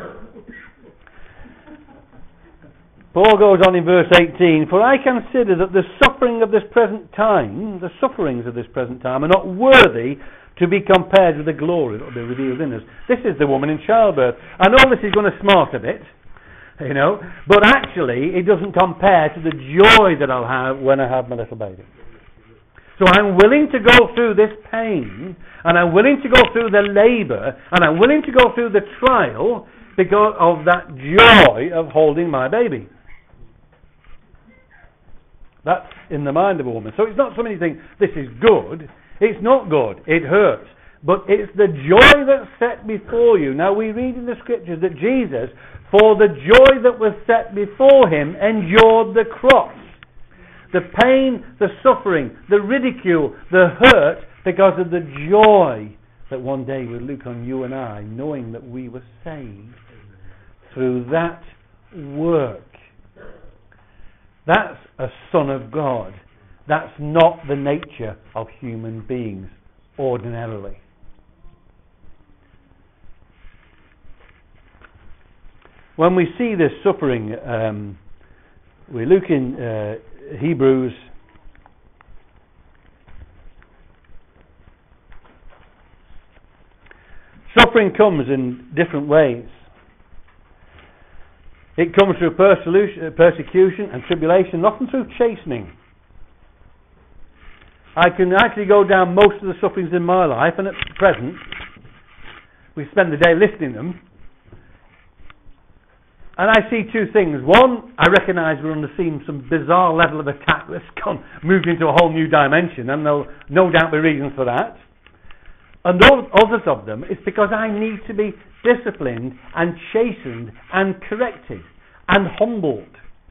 Paul goes on in verse eighteen, for I consider that the suffering of this present time, the sufferings of this present time, are not worthy to be compared with the glory that will be revealed in us. This is the woman in childbirth. I know this is going to smart a bit, you know, but actually it doesn't compare to the joy that I'll have when I have my little baby. So I'm willing to go through this pain, and I'm willing to go through the labour, and I'm willing to go through the trial because of that joy of holding my baby. That's in the mind of a woman. So it's not somebody saying, this is good. It's not good. It hurts. but it's the joy that's set before you. Now we read in the scriptures that Jesus, for the joy that was set before him, endured the cross. The pain, the suffering, the ridicule, the hurt, because of the joy that one day would look on you and I, knowing that we were saved through that work. That's a son of God. That's not the nature of human beings ordinarily. When we see this suffering, um, we look in uh, Hebrews suffering comes in different ways. It comes through persecution and tribulation, often through chastening. I can actually go down most of the sufferings in my life, and at present, we spend the day listing them, and I see two things. One, I recognise we're under some bizarre level of attack that's gone, moved into a whole new dimension, and there'll no doubt be reasons for that. And others of them, it's because I need to be disciplined and chastened and corrected and humbled.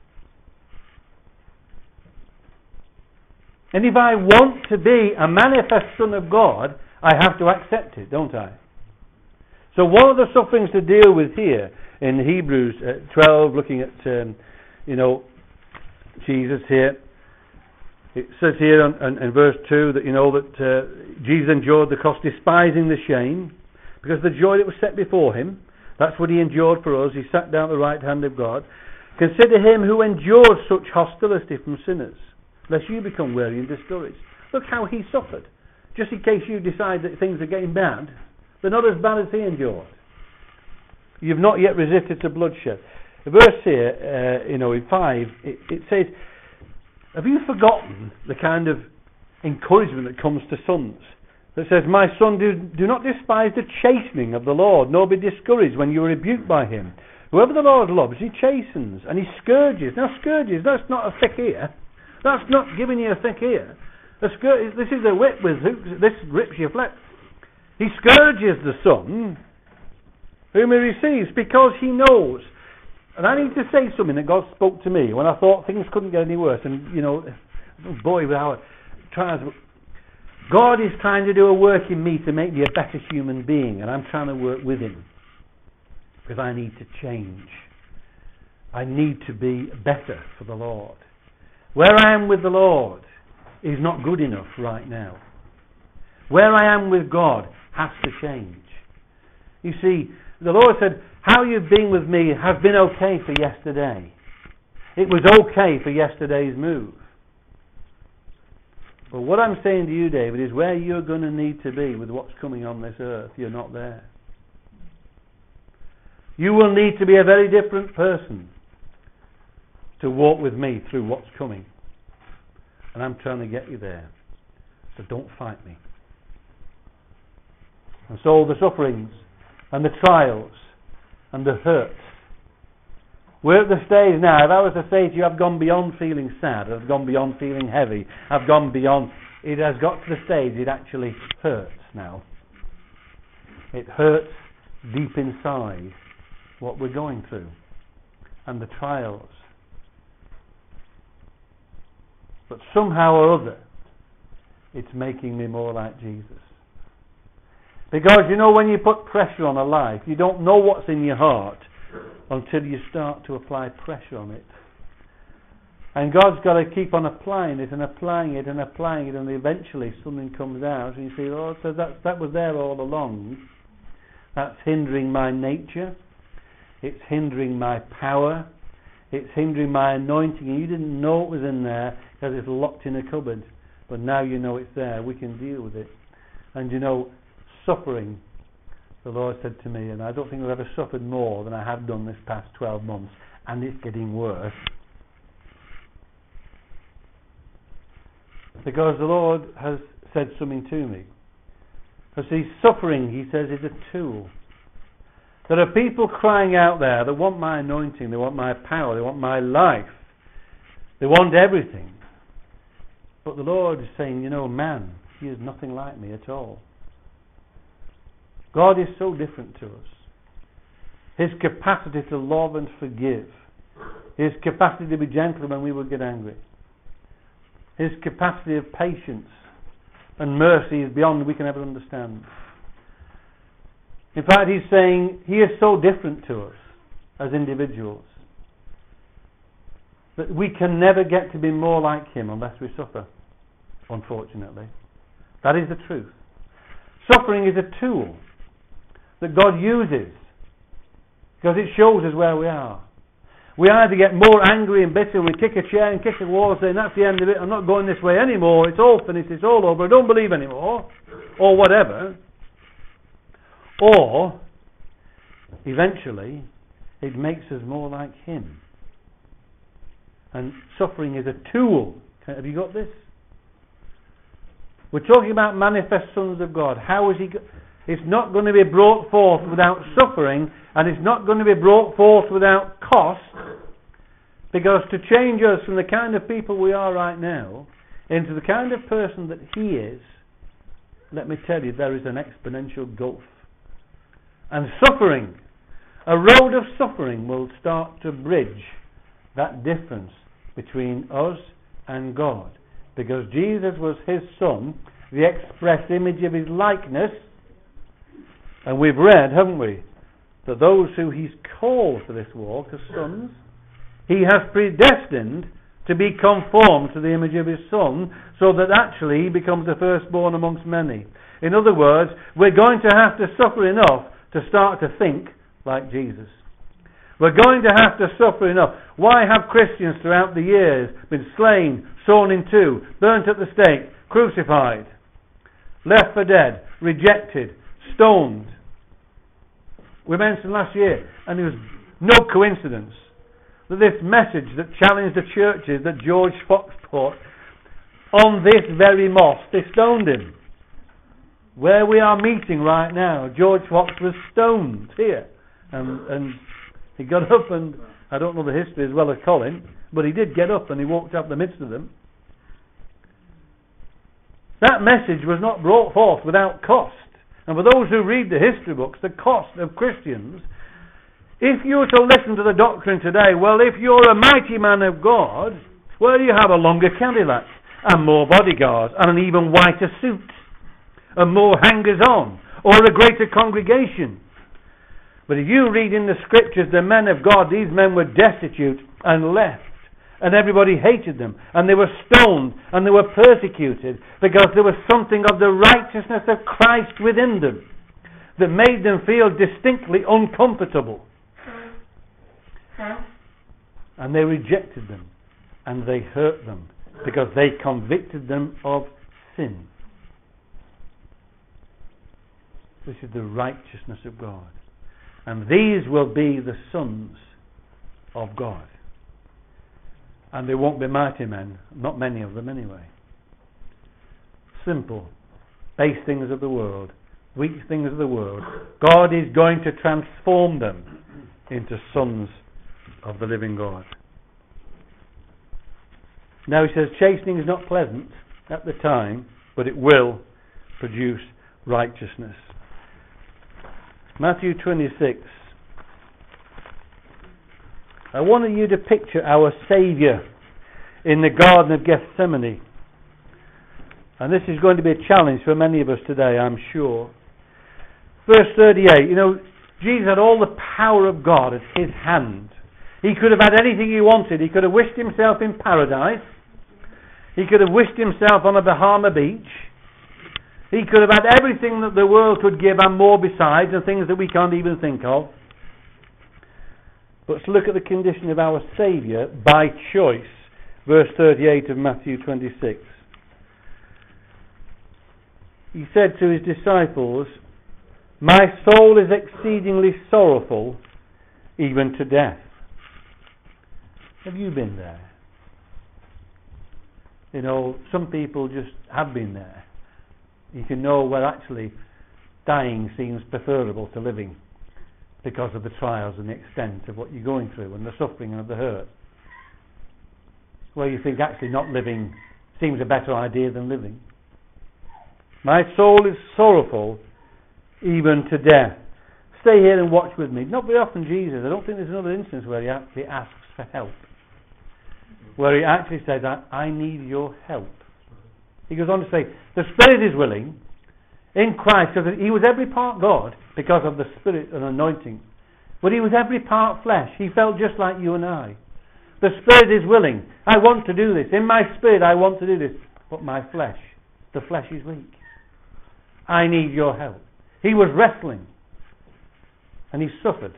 And if I want to be a manifest son of God, I have to accept it, don't I? So one of the sufferings to deal with here in Hebrews uh, twelve, looking at um, you know Jesus here, it says here in, in, in verse two that you know that uh, Jesus endured the cross, despising the shame, because the joy that was set before him. That's what he endured for us. He sat down at the right hand of God. Consider him who endured such hostility from sinners, lest you become weary and discouraged. Look how he suffered. Just in case you decide that things are getting bad, they're not as bad as he endured. You've not yet resisted to bloodshed. The verse here, uh, you know, in five, it, it says, have you forgotten the kind of encouragement that comes to sons? That says, my son, do, do not despise the chastening of the Lord, nor be discouraged when you are rebuked by him. Whoever the Lord loves, he chastens, and he scourges. Now, scourges, that's not a thick ear. That's not giving you a thick ear. A scourge, this is a whip with hoops, this rips your flesh. He scourges the son whom he receives, because he knows. And I need to say something that God spoke to me when I thought things couldn't get any worse. And, you know, boy, with our trials, God is trying to do a work in me to make me a better human being, and I'm trying to work with him, because I need to change. I need to be better for the Lord. Where I am with the Lord is not good enough right now. Where I am with God has to change. You see, the Lord said, how you've been with me has been okay for yesterday. It was okay for yesterday's move. But what I'm saying to you, David, is where you're going to need to be with what's coming on this earth, you're not there. You will need to be a very different person to walk with me through what's coming. And I'm trying to get you there. So don't fight me. And so the sufferings and the trials and the hurts. We're at the stage now, if I was to say to you, I've gone beyond feeling sad, I've gone beyond feeling heavy, I've gone beyond, it has got to the stage it actually hurts now. It hurts deep inside what we're going through and the trials. But somehow or other, it's making me more like Jesus. Because, you know, when you put pressure on a life, you don't know what's in your heart until you start to apply pressure on it. And God's got to keep on applying it and applying it and applying it, and eventually something comes out and you say, oh, so that, that was there all along. That's hindering my nature. It's hindering my power. It's hindering my anointing. And you didn't know it was in there because it's locked in a cupboard. But now you know it's there. We can deal with it. And you know, suffering, the Lord said to me, and I don't think I've ever suffered more than I have done this past twelve months, and it's getting worse. Because the Lord has said something to me. Because see, suffering, he says, is a tool. There are people crying out there that want my anointing, they want my power, they want my life, they want everything. But the Lord is saying, you know, man, he is nothing like me at all. God is so different to us. His capacity to love and forgive. His capacity to be gentle when we would get angry. His capacity of patience and mercy is beyond we can ever understand. In fact, he's saying he is so different to us as individuals that we can never get to be more like him unless we suffer, unfortunately. That is the truth. Suffering is a tool that God uses because it shows us where we are. We either get more angry and bitter, we kick a chair and kick a wall saying that's the end of it, I'm not going this way anymore, it's all finished, it's all over, I don't believe anymore, or whatever. Or, eventually, it makes us more like him. And suffering is a tool. Have you got this? We're talking about manifest sons of God. How is he? Go- it's not going to be brought forth without suffering, and it's not going to be brought forth without cost, because to change us from the kind of people we are right now into the kind of person that he is, let me tell you, there is an exponential gulf. And suffering, a road of suffering will start to bridge that difference between us and God. Because Jesus was his Son, the express image of his likeness. And we've read, haven't we, that those who he's called for this walk as sons, he has predestined to be conformed to the image of his Son, so that actually he becomes the firstborn amongst many. In other words, we're going to have to suffer enough to start to think like Jesus. We're going to have to suffer enough. Why have Christians throughout the years been slain, sawn in two, burnt at the stake, crucified, left for dead, rejected, stoned? We mentioned last year, and it was no coincidence, that this message that challenged the churches that George Fox taught, on this very mosque, they stoned him. Where we are meeting right now, George Fox was stoned here. And, and he got up and, I don't know the history as well as Colin, but he did get up and he walked up the midst of them. That message was not brought forth without cost. And for those who read the history books, the cost of Christians, if you were to listen to the doctrine today, well, if you're a mighty man of God, well, you have a longer Cadillac and more bodyguards and an even whiter suit and more hangers-on, or a greater congregation. But if you read in the scriptures the men of God, these men were destitute and left, and everybody hated them, and they were stoned, and they were persecuted, because there was something of the righteousness of Christ within them that made them feel distinctly uncomfortable. And they rejected them, and they hurt them, because they convicted them of sin. This is the righteousness of God. And these will be the sons of God. And they won't be mighty men, not many of them anyway. Simple, base things of the world, weak things of the world. God is going to transform them into sons of the living God. Now he says, chastening is not pleasant at the time, but it will produce righteousness. Matthew twenty-six. I wanted you to picture our Saviour in the Garden of Gethsemane. And this is going to be a challenge for many of us today, I'm sure. Verse thirty-eight, you know, Jesus had all the power of God at his hand. He could have had anything he wanted. He could have wished himself in paradise. He could have wished himself on a Bahama beach. He could have had everything that the world could give and more besides, and things that we can't even think of. But let's look at the condition of our Saviour by choice. Verse thirty-eight of Matthew twenty-six. He said to his disciples, "My soul is exceedingly sorrowful, even to death." Have you been there? You know, some people just have been there. You can know where actually dying seems preferable to living because of the trials and the extent of what you're going through and the suffering and the hurt. Where you think actually not living seems a better idea than living. My soul is sorrowful even to death. Stay here and watch with me. Not very often Jesus, I don't think there's another instance where he actually asks for help. Where he actually says, I, I need your help. He goes on to say, the Spirit is willing in Christ, because he was every part God because of the Spirit and anointing. But he was every part flesh. He felt just like you and I. The Spirit is willing. I want to do this. In my spirit I want to do this. But my flesh, the flesh is weak. I need your help. He was wrestling. And he suffered.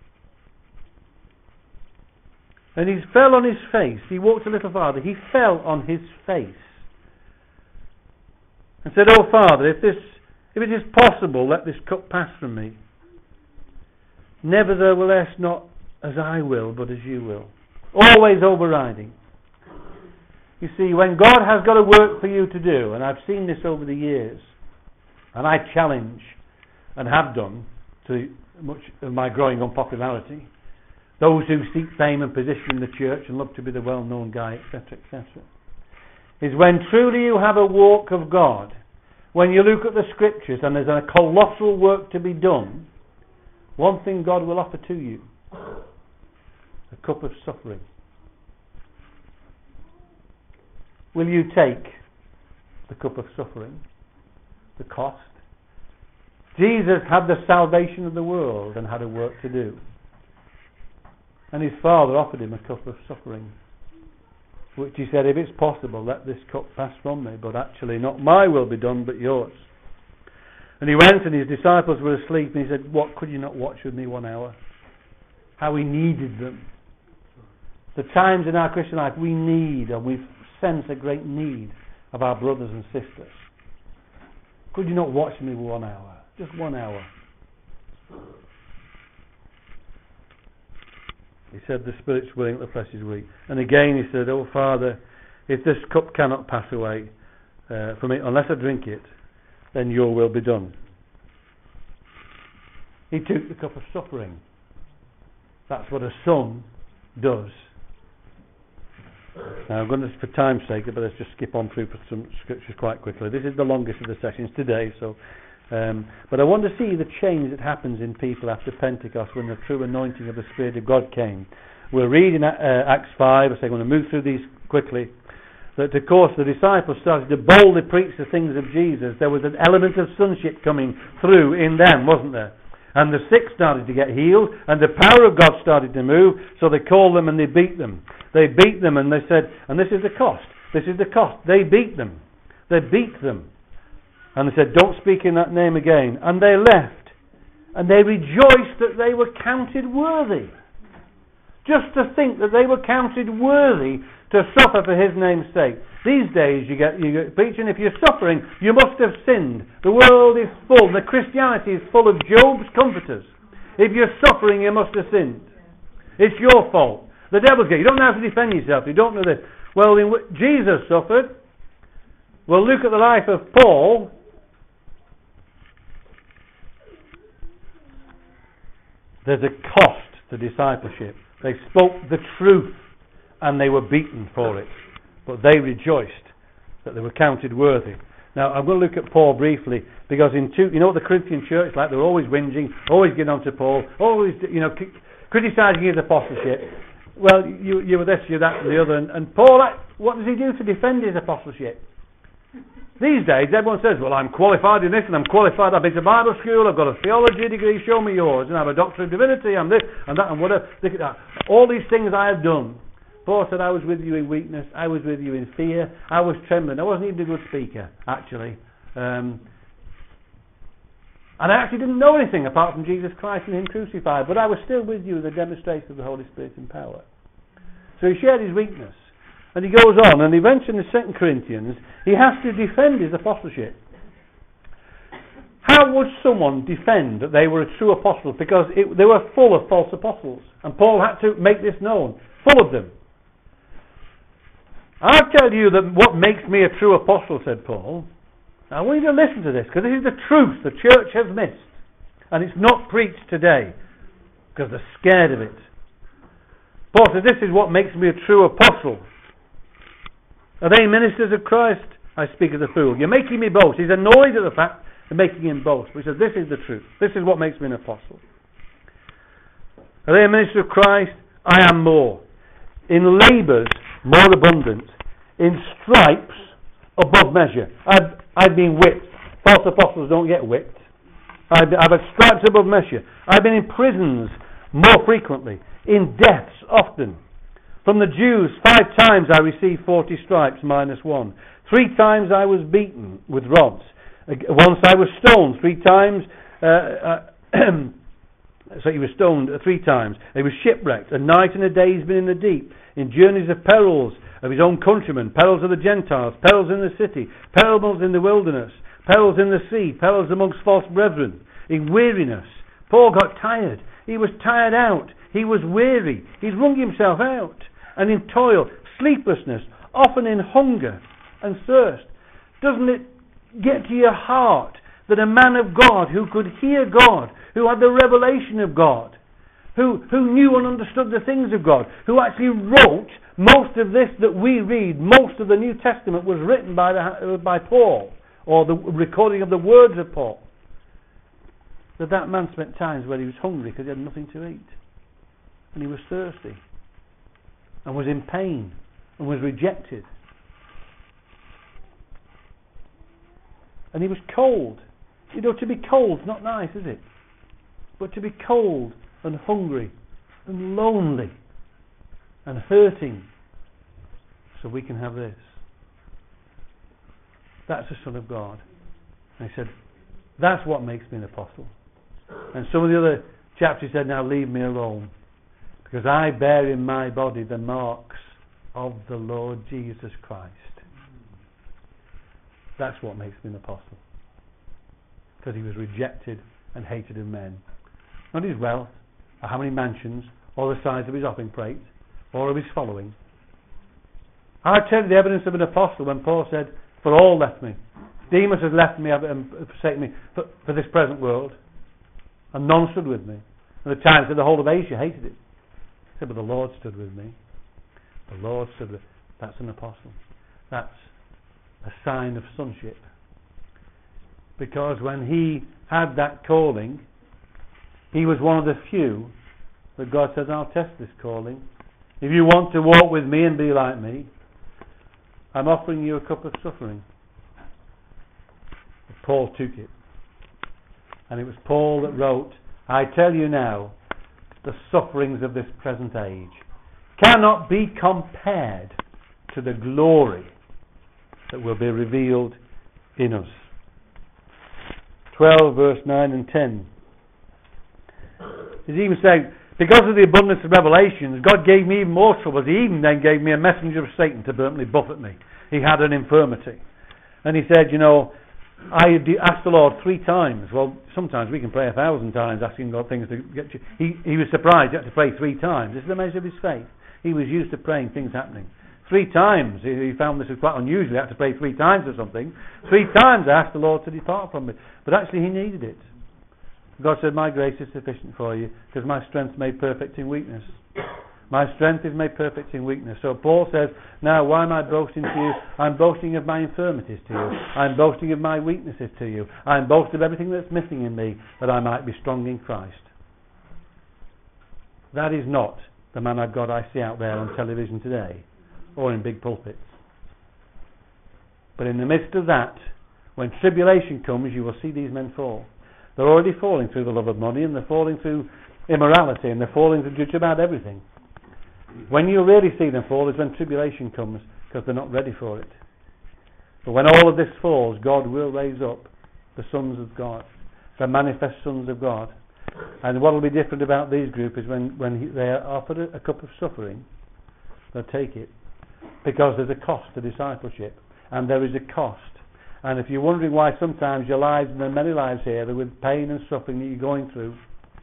And he fell on his face. He walked a little farther. He fell on his face. And said, Oh Father, if this, if it is possible, let this cup pass from me. Nevertheless, not as I will, but as you will. Always overriding. You see, when God has got a work for you to do, and I've seen this over the years, and I challenge, and have done, to much of my growing unpopularity, those who seek fame and position in the church and love to be the well-known guy, et cetera, et cetera, is when truly you have a walk of God, when you look at the Scriptures and there's a colossal work to be done, one thing God will offer to you, a cup of suffering. Will you take the cup of suffering? The cost? Jesus had the salvation of the world and had a work to do. And his Father offered him a cup of suffering, which he said, if it's possible, let this cup pass from me, but actually not my will be done, but yours. And he went and his disciples were asleep, and he said, what, could you not watch with me one hour? How he needed them. The times in our Christian life we need, and we sense a great need of our brothers and sisters. Could you not watch me one hour? Just one hour. He said, the Spirit's willing, the flesh is weak. And again he said, oh Father, if this cup cannot pass away uh, from me, unless I drink it, then your will be done. He took the cup of suffering. That's what a son does. Now I'm going to, for time's sake, but let's just skip on through some scriptures quite quickly. This is the longest of the sessions today, so um, but I want to see the change that happens in people after Pentecost when the true anointing of the Spirit of God came. We'll read in uh, Acts five, so I'm going to move through these quickly, that of course the disciples started to boldly preach the things of Jesus. There was an element of sonship coming through in them, wasn't there? And the sick started to get healed, and the power of God started to move, so they called them and they beat them. They beat them and they said, and this is the cost, this is the cost. They beat them. They beat them. And they said, don't speak in that name again. And they left. And they rejoiced that they were counted worthy. Just to think that they were counted worthy to suffer for his name's sake. These days you get, you get preaching, if you're suffering, you must have sinned. The world is full, the Christianity is full of Job's comforters. If you're suffering, you must have sinned. It's your fault. The devil's get you. Don't know how to defend yourself. You don't know this. Well, in, Jesus suffered. Well, look at the life of Paul. There's a cost to discipleship. They spoke the truth and they were beaten for it. But they rejoiced that they were counted worthy. Now, I'm going to look at Paul briefly, because in two, you know, the Corinthian church, like they're always whinging, always getting on to Paul, always, you know, c- criticising his apostleship. Well, you, you were this, you're that, and the other. And, and Paul, what does he do to defend his apostleship? These days, everyone says, well, I'm qualified in this, and I'm qualified, I've been to Bible school, I've got a theology degree, show me yours, and I have a doctorate of divinity, I'm this, and that, and whatever. Look at that. All these things I have done. Paul said, I was with you in weakness, I was with you in fear, I was trembling. I wasn't even a good speaker, actually. Um, and I actually didn't know anything apart from Jesus Christ and him crucified, but I was still with you in the demonstration of the Holy Spirit in power. So he shared his weakness. And he goes on, and eventually in Second Corinthians, he has to defend his apostleship. How would someone defend that they were a true apostle? Because it, they were full of false apostles. And Paul had to make this known. Full of them. I'll tell you that what makes me a true apostle, said Paul. Now, I want you to listen to this, because this is the truth the church has missed. And it's not preached today, because they're scared of it. Paul said, this is what makes me a true apostle. Are they ministers of Christ? I speak as a fool. You're making me boast. He's annoyed at the fact and making him boast. But he says, this is the truth. This is what makes me an apostle. Are they a minister of Christ? I am more. In labours, more abundant. In stripes, above measure. I've, I've been whipped. False apostles don't get whipped. I've, I've had stripes above measure. I've been in prisons more frequently. In deaths often. From the Jews, five times I received forty stripes minus one. Three times I was beaten with rods. Once I was stoned. Three times... Uh, uh, so he was stoned three times. He was shipwrecked. A night and a day he's been in the deep. In journeys of perils of his own countrymen. Perils of the Gentiles. Perils in the city. Perils in the wilderness. Perils in the sea. Perils amongst false brethren. In weariness. Paul got tired. He was tired out. He was weary. He's wrung himself out. And in toil, sleeplessness, often in hunger and thirst. Doesn't it get to your heart that a man of God who could hear God, who had the revelation of God, who, who knew and understood the things of God, who actually wrote most of this that we read, most of the New Testament was written by, the, by Paul, or the recording of the words of Paul, that that man spent times where he was hungry because he had nothing to eat, and he was thirsty, and was in pain, and was rejected, and he was cold. You know, to be cold is not nice, is it? But to be cold and hungry and lonely and hurting, so we can have this. That's the Son of God. And he said, that's what makes me an apostle. And some of the other chapters said, now leave me alone, because I bear in my body the marks of the Lord Jesus Christ. That's what makes me an apostle. Because he was rejected and hated of men. Not his wealth, or how many mansions, or the size of his offering plate, or of his following. I tell you the evidence of an apostle when Paul said, for all left me. Demas has left me and forsaken me for, for this present world. And none stood with me. And the times that the whole of Asia hated it. He said, but the Lord stood with me. The Lord stood with me. That's an apostle. That's a sign of sonship. Because when he had that calling, he was one of the few that God says, I'll test this calling. If you want to walk with me and be like me, I'm offering you a cup of suffering. But Paul took it. And it was Paul that wrote, I tell you now, the sufferings of this present age cannot be compared to the glory that will be revealed in us. twelve verse nine and ten. He's even saying, because of the abundance of revelations, God gave me even more troubles. He even then gave me a messenger of Satan to bluntly buffet me. He had an infirmity. And he said, you know, I asked the Lord three times. Well, sometimes we can pray a thousand times asking God things to get you. He, he was surprised he had to pray three times. This is the measure of his faith. He was used to praying things happening. Three times. He, he found this was quite unusual. He had to pray three times or something. Three times I asked the Lord to depart from me. But actually he needed it. God said, my grace is sufficient for you, because my strength is made perfect in weakness. My strength is made perfect in weakness. So Paul says, now why am I boasting to you? I'm boasting of my infirmities to you. I'm boasting of my weaknesses to you. I'm boasting of everything that's missing in me, that I might be strong in Christ. That is not the man of God I see out there on television today, or in big pulpits. But in the midst of that, when tribulation comes, you will see these men fall. They're already falling through the love of money, and they're falling through immorality, and they're falling through just about everything. When you really see them fall is when tribulation comes, because they're not ready for it. But when all of this falls, God will raise up the sons of God, the manifest sons of God. And what will be different about these group is when, when he, they are offered a, a cup of suffering, they'll take it. Because there's a cost to discipleship, and there is a cost. And if you're wondering why sometimes your lives, and there are many lives here, are with pain and suffering that you're going through,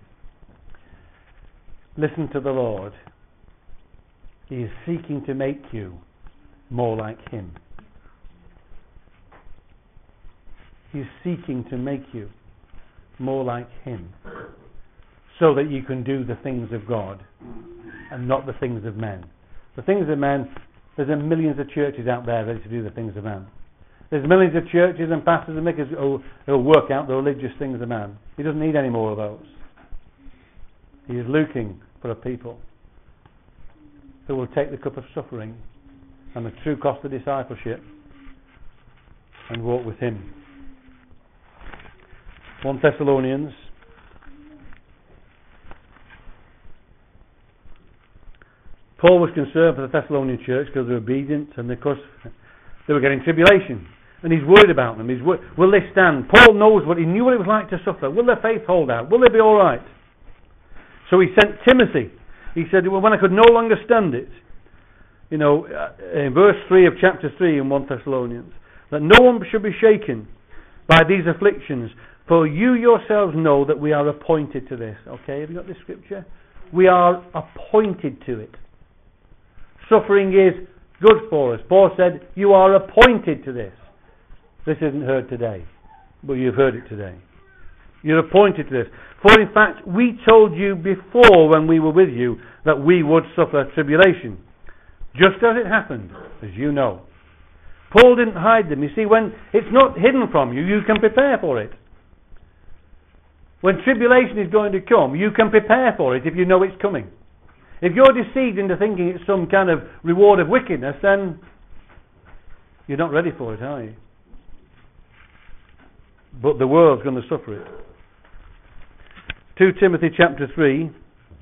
listen to the Lord. He is seeking to make you more like Him. He is seeking to make you more like Him, so that you can do the things of God and not the things of men. The things of men, there's a millions of churches out there ready to do the things of man. There's millions of churches and pastors and makers who will work out the religious things of man. He doesn't need any more of those. He is looking for a people who will take the cup of suffering and the true cost of discipleship and walk with him. First Thessalonians Paul was concerned for the Thessalonian church because they were obedient, and of course they were getting tribulation, and he's worried about them. He's wor- will they stand? Paul knows what he knew what it was like to suffer. Will their faith hold out? Will they be all right? So he sent Timothy. He said, well, when I could no longer stand it, you know, in verse three of chapter three in First Thessalonians, that no one should be shaken by these afflictions, for you yourselves know that we are appointed to this. Okay, have you got this scripture? We are appointed to it. Suffering is good for us. Paul said, you are appointed to this. This isn't heard today, but you've heard it today. You're appointed to this. For in fact, we told you before when we were with you that we would suffer tribulation, just as it happened, as you know. Paul didn't hide them. You see, when it's not hidden from you, you can prepare for it. When tribulation is going to come, you can prepare for it if you know it's coming. If you're deceived into thinking it's some kind of reward of wickedness, then you're not ready for it, are you? But the world's going to suffer it. Second Timothy chapter three.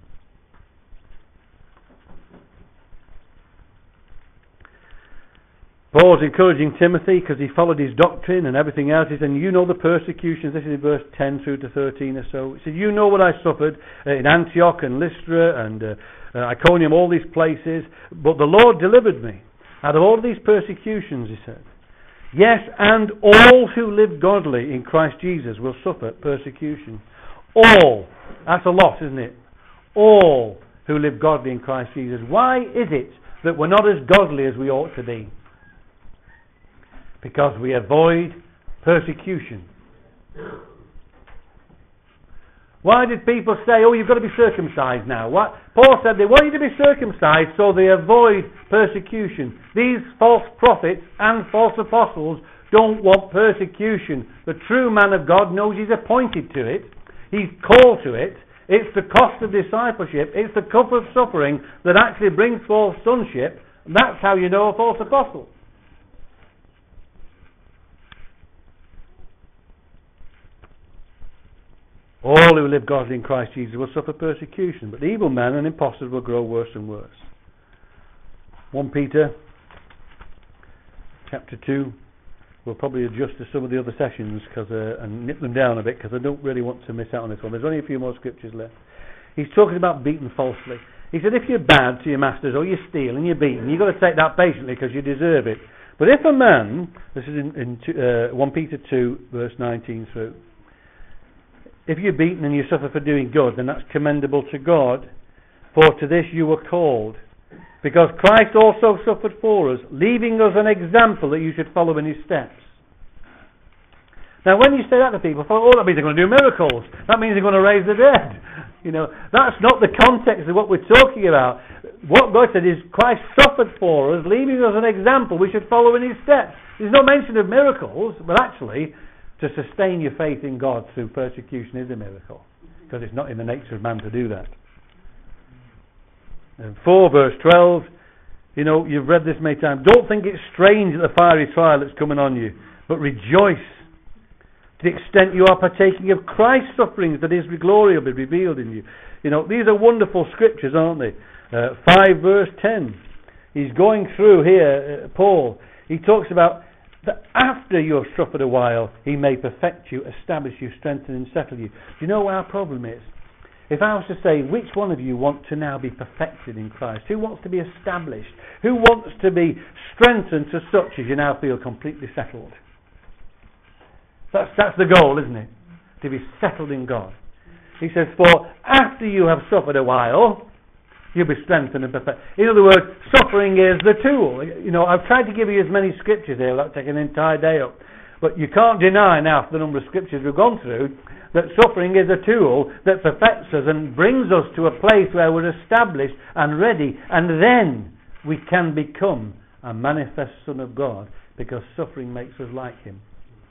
Paul's encouraging Timothy because he followed his doctrine and everything else. He said, you know the persecutions. This is in verse ten through to thirteen or so. He said, you know what I suffered in Antioch and Lystra and uh, uh, Iconium, all these places. But the Lord delivered me out of all these persecutions, he said. Yes, and all who live godly in Christ Jesus will suffer persecution. All. That's a lot, isn't it? All who live godly in Christ Jesus. Why is it that we're not as godly as we ought to be? Because we avoid persecution. Why did people say, oh, you've got to be circumcised now? What? Paul said they want you to be circumcised so they avoid persecution. These false prophets and false apostles don't want persecution. The true man of God knows he's appointed to it. He's called to it. It's the cost of discipleship. It's the cup of suffering that actually brings forth sonship. That's how you know a false apostle. All who live godly in Christ Jesus will suffer persecution, but evil men and impostors will grow worse and worse. First Peter chapter two. We'll probably adjust to some of the other sessions cause, uh, and nip them down a bit because I don't really want to miss out on this one. There's only a few more scriptures left. He's talking about beaten falsely. He said, if you're bad to your masters or you steal and you're beaten, you've got to take that patiently because you deserve it. But if a man, this is in, in two, uh, First Peter two, verse nineteen through, if you're beaten and you suffer for doing good, then that's commendable to God, for to this you were called. Because Christ also suffered for us, leaving us an example that you should follow in his steps. Now when you say that to people, oh, that means they're going to do miracles. That means they're going to raise the dead. You know, that's not the context of what we're talking about. What God said is Christ suffered for us, leaving us an example we should follow in his steps. There's no mention of miracles, but actually to sustain your faith in God through persecution is a miracle, because it's not in the nature of man to do that. And four verse twelve, you know, you've read this many times. Don't think it's strange at the fiery trial that's coming on you, but rejoice to the extent you are partaking of Christ's sufferings, that his glory will be revealed in you. You know, these are wonderful scriptures, aren't they? Uh, five verse ten. He's going through here, uh, Paul. He talks about that after you have suffered a while, he may perfect you, establish you, strengthen and settle you. Do you know what our problem is? If I was to say, which one of you want to now be perfected in Christ? Who wants to be established? Who wants to be strengthened to such as you now feel completely settled? That's, that's the goal, isn't it? To be settled in God. He says, for after you have suffered a while, you'll be strengthened and perfected. In other words, suffering is the tool. You know, I've tried to give you as many scriptures here without taking an entire day up. But you can't deny now, after the number of scriptures we've gone through, that suffering is a tool that perfects us and brings us to a place where we're established and ready, and then we can become a manifest Son of God, because suffering makes us like him.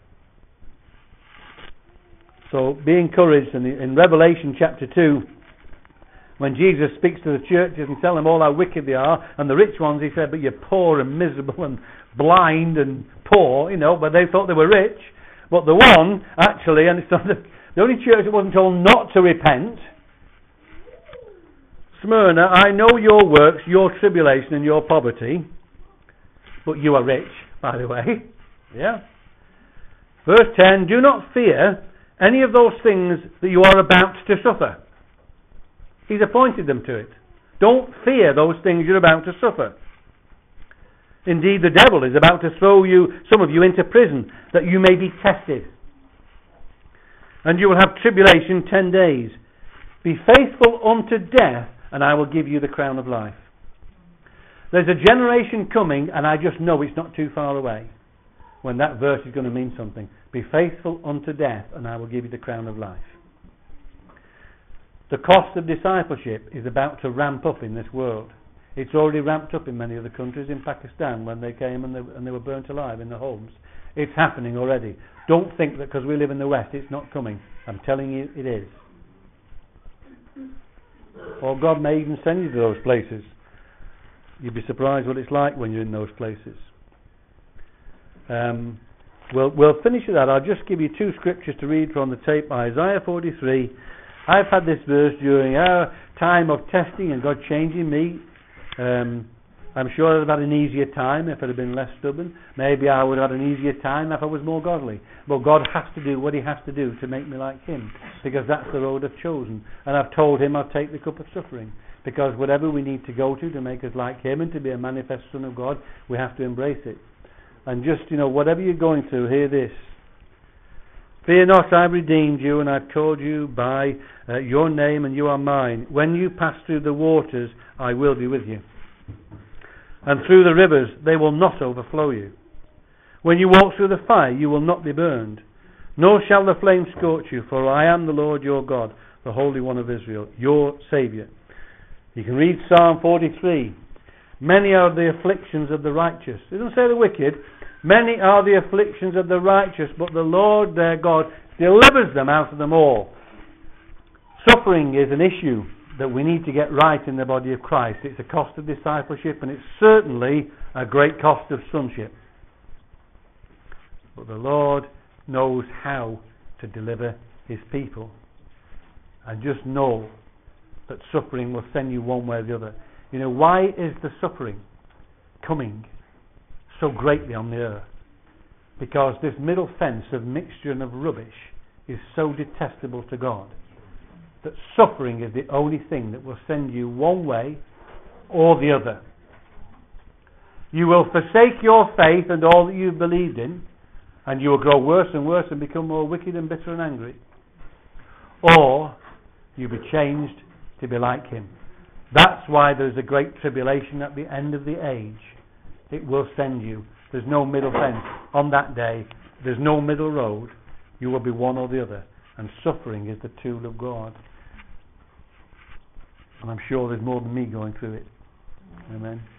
So be encouraged. And in Revelation chapter two, when Jesus speaks to the churches and tells them all how wicked they are, and the rich ones, he said, but you're poor and miserable and blind and poor, you know, but they thought they were rich. But the one, actually, and it's not the, the only church that wasn't told not to repent, Smyrna, I know your works, your tribulation and your poverty, but you are rich, by the way. Yeah. Verse ten, do not fear any of those things that you are about to suffer. He's appointed them to it. Don't fear those things you're about to suffer. Indeed, the devil is about to throw you, some of you, into prison, that you may be tested. And you will have tribulation ten days. Be faithful unto death, and I will give you the crown of life. There's a generation coming, and I just know it's not too far away, when that verse is going to mean something. Be faithful unto death, and I will give you the crown of life. The cost of discipleship is about to ramp up in this world. It's already ramped up in many other countries. In Pakistan, when they came and they, and they were burnt alive in their homes. It's happening already. Don't think that because we live in the West it's not coming. I'm telling you it is. Or God may even send you to those places. You'd be surprised what it's like when you're in those places. Um, we'll, we'll finish with that. I'll just give you two scriptures to read from the tape. Isaiah forty-three. I've had this verse during our time of testing and God changing me. Um, I'm sure I'd have had an easier time if I'd have been less stubborn. Maybe I would have had an easier time if I was more godly. But God has to do what he has to do to make me like him, because that's the road I've chosen. And I've told him I'll take the cup of suffering, because whatever we need to go to to make us like him and to be a manifest son of God, we have to embrace it. And just, you know, whatever you're going through, hear this. Fear not, I've redeemed you, and I've called you by uh, your name, and you are mine. When you pass through the waters, I will be with you. And through the rivers, they will not overflow you. When you walk through the fire, you will not be burned. Nor shall the flame scorch you, for I am the Lord your God, the Holy One of Israel, your Saviour. You can read Psalm forty-three. Many are the afflictions of the righteous. It doesn't say the wicked. Many are the afflictions of the righteous, but the Lord their God delivers them out of them all. Suffering is an issue that we need to get right in the body of Christ. It's a cost of discipleship, and it's certainly a great cost of sonship. But the Lord knows how to deliver his people. And just know that suffering will send you one way or the other. You know, why is the suffering coming so greatly on the earth? Because this middle fence of mixture and of rubbish is so detestable to God, that suffering is the only thing that will send you one way or the other. You will forsake your faith and all that you've believed in, and you will grow worse and worse and become more wicked and bitter and angry. Or you'll be changed to be like him. That's why there's a great tribulation at the end of the age. It will send you. There's no middle fence. On that day, there's no middle road. You will be one or the other. And suffering is the tool of God. And I'm sure there's more than me going through it. Amen.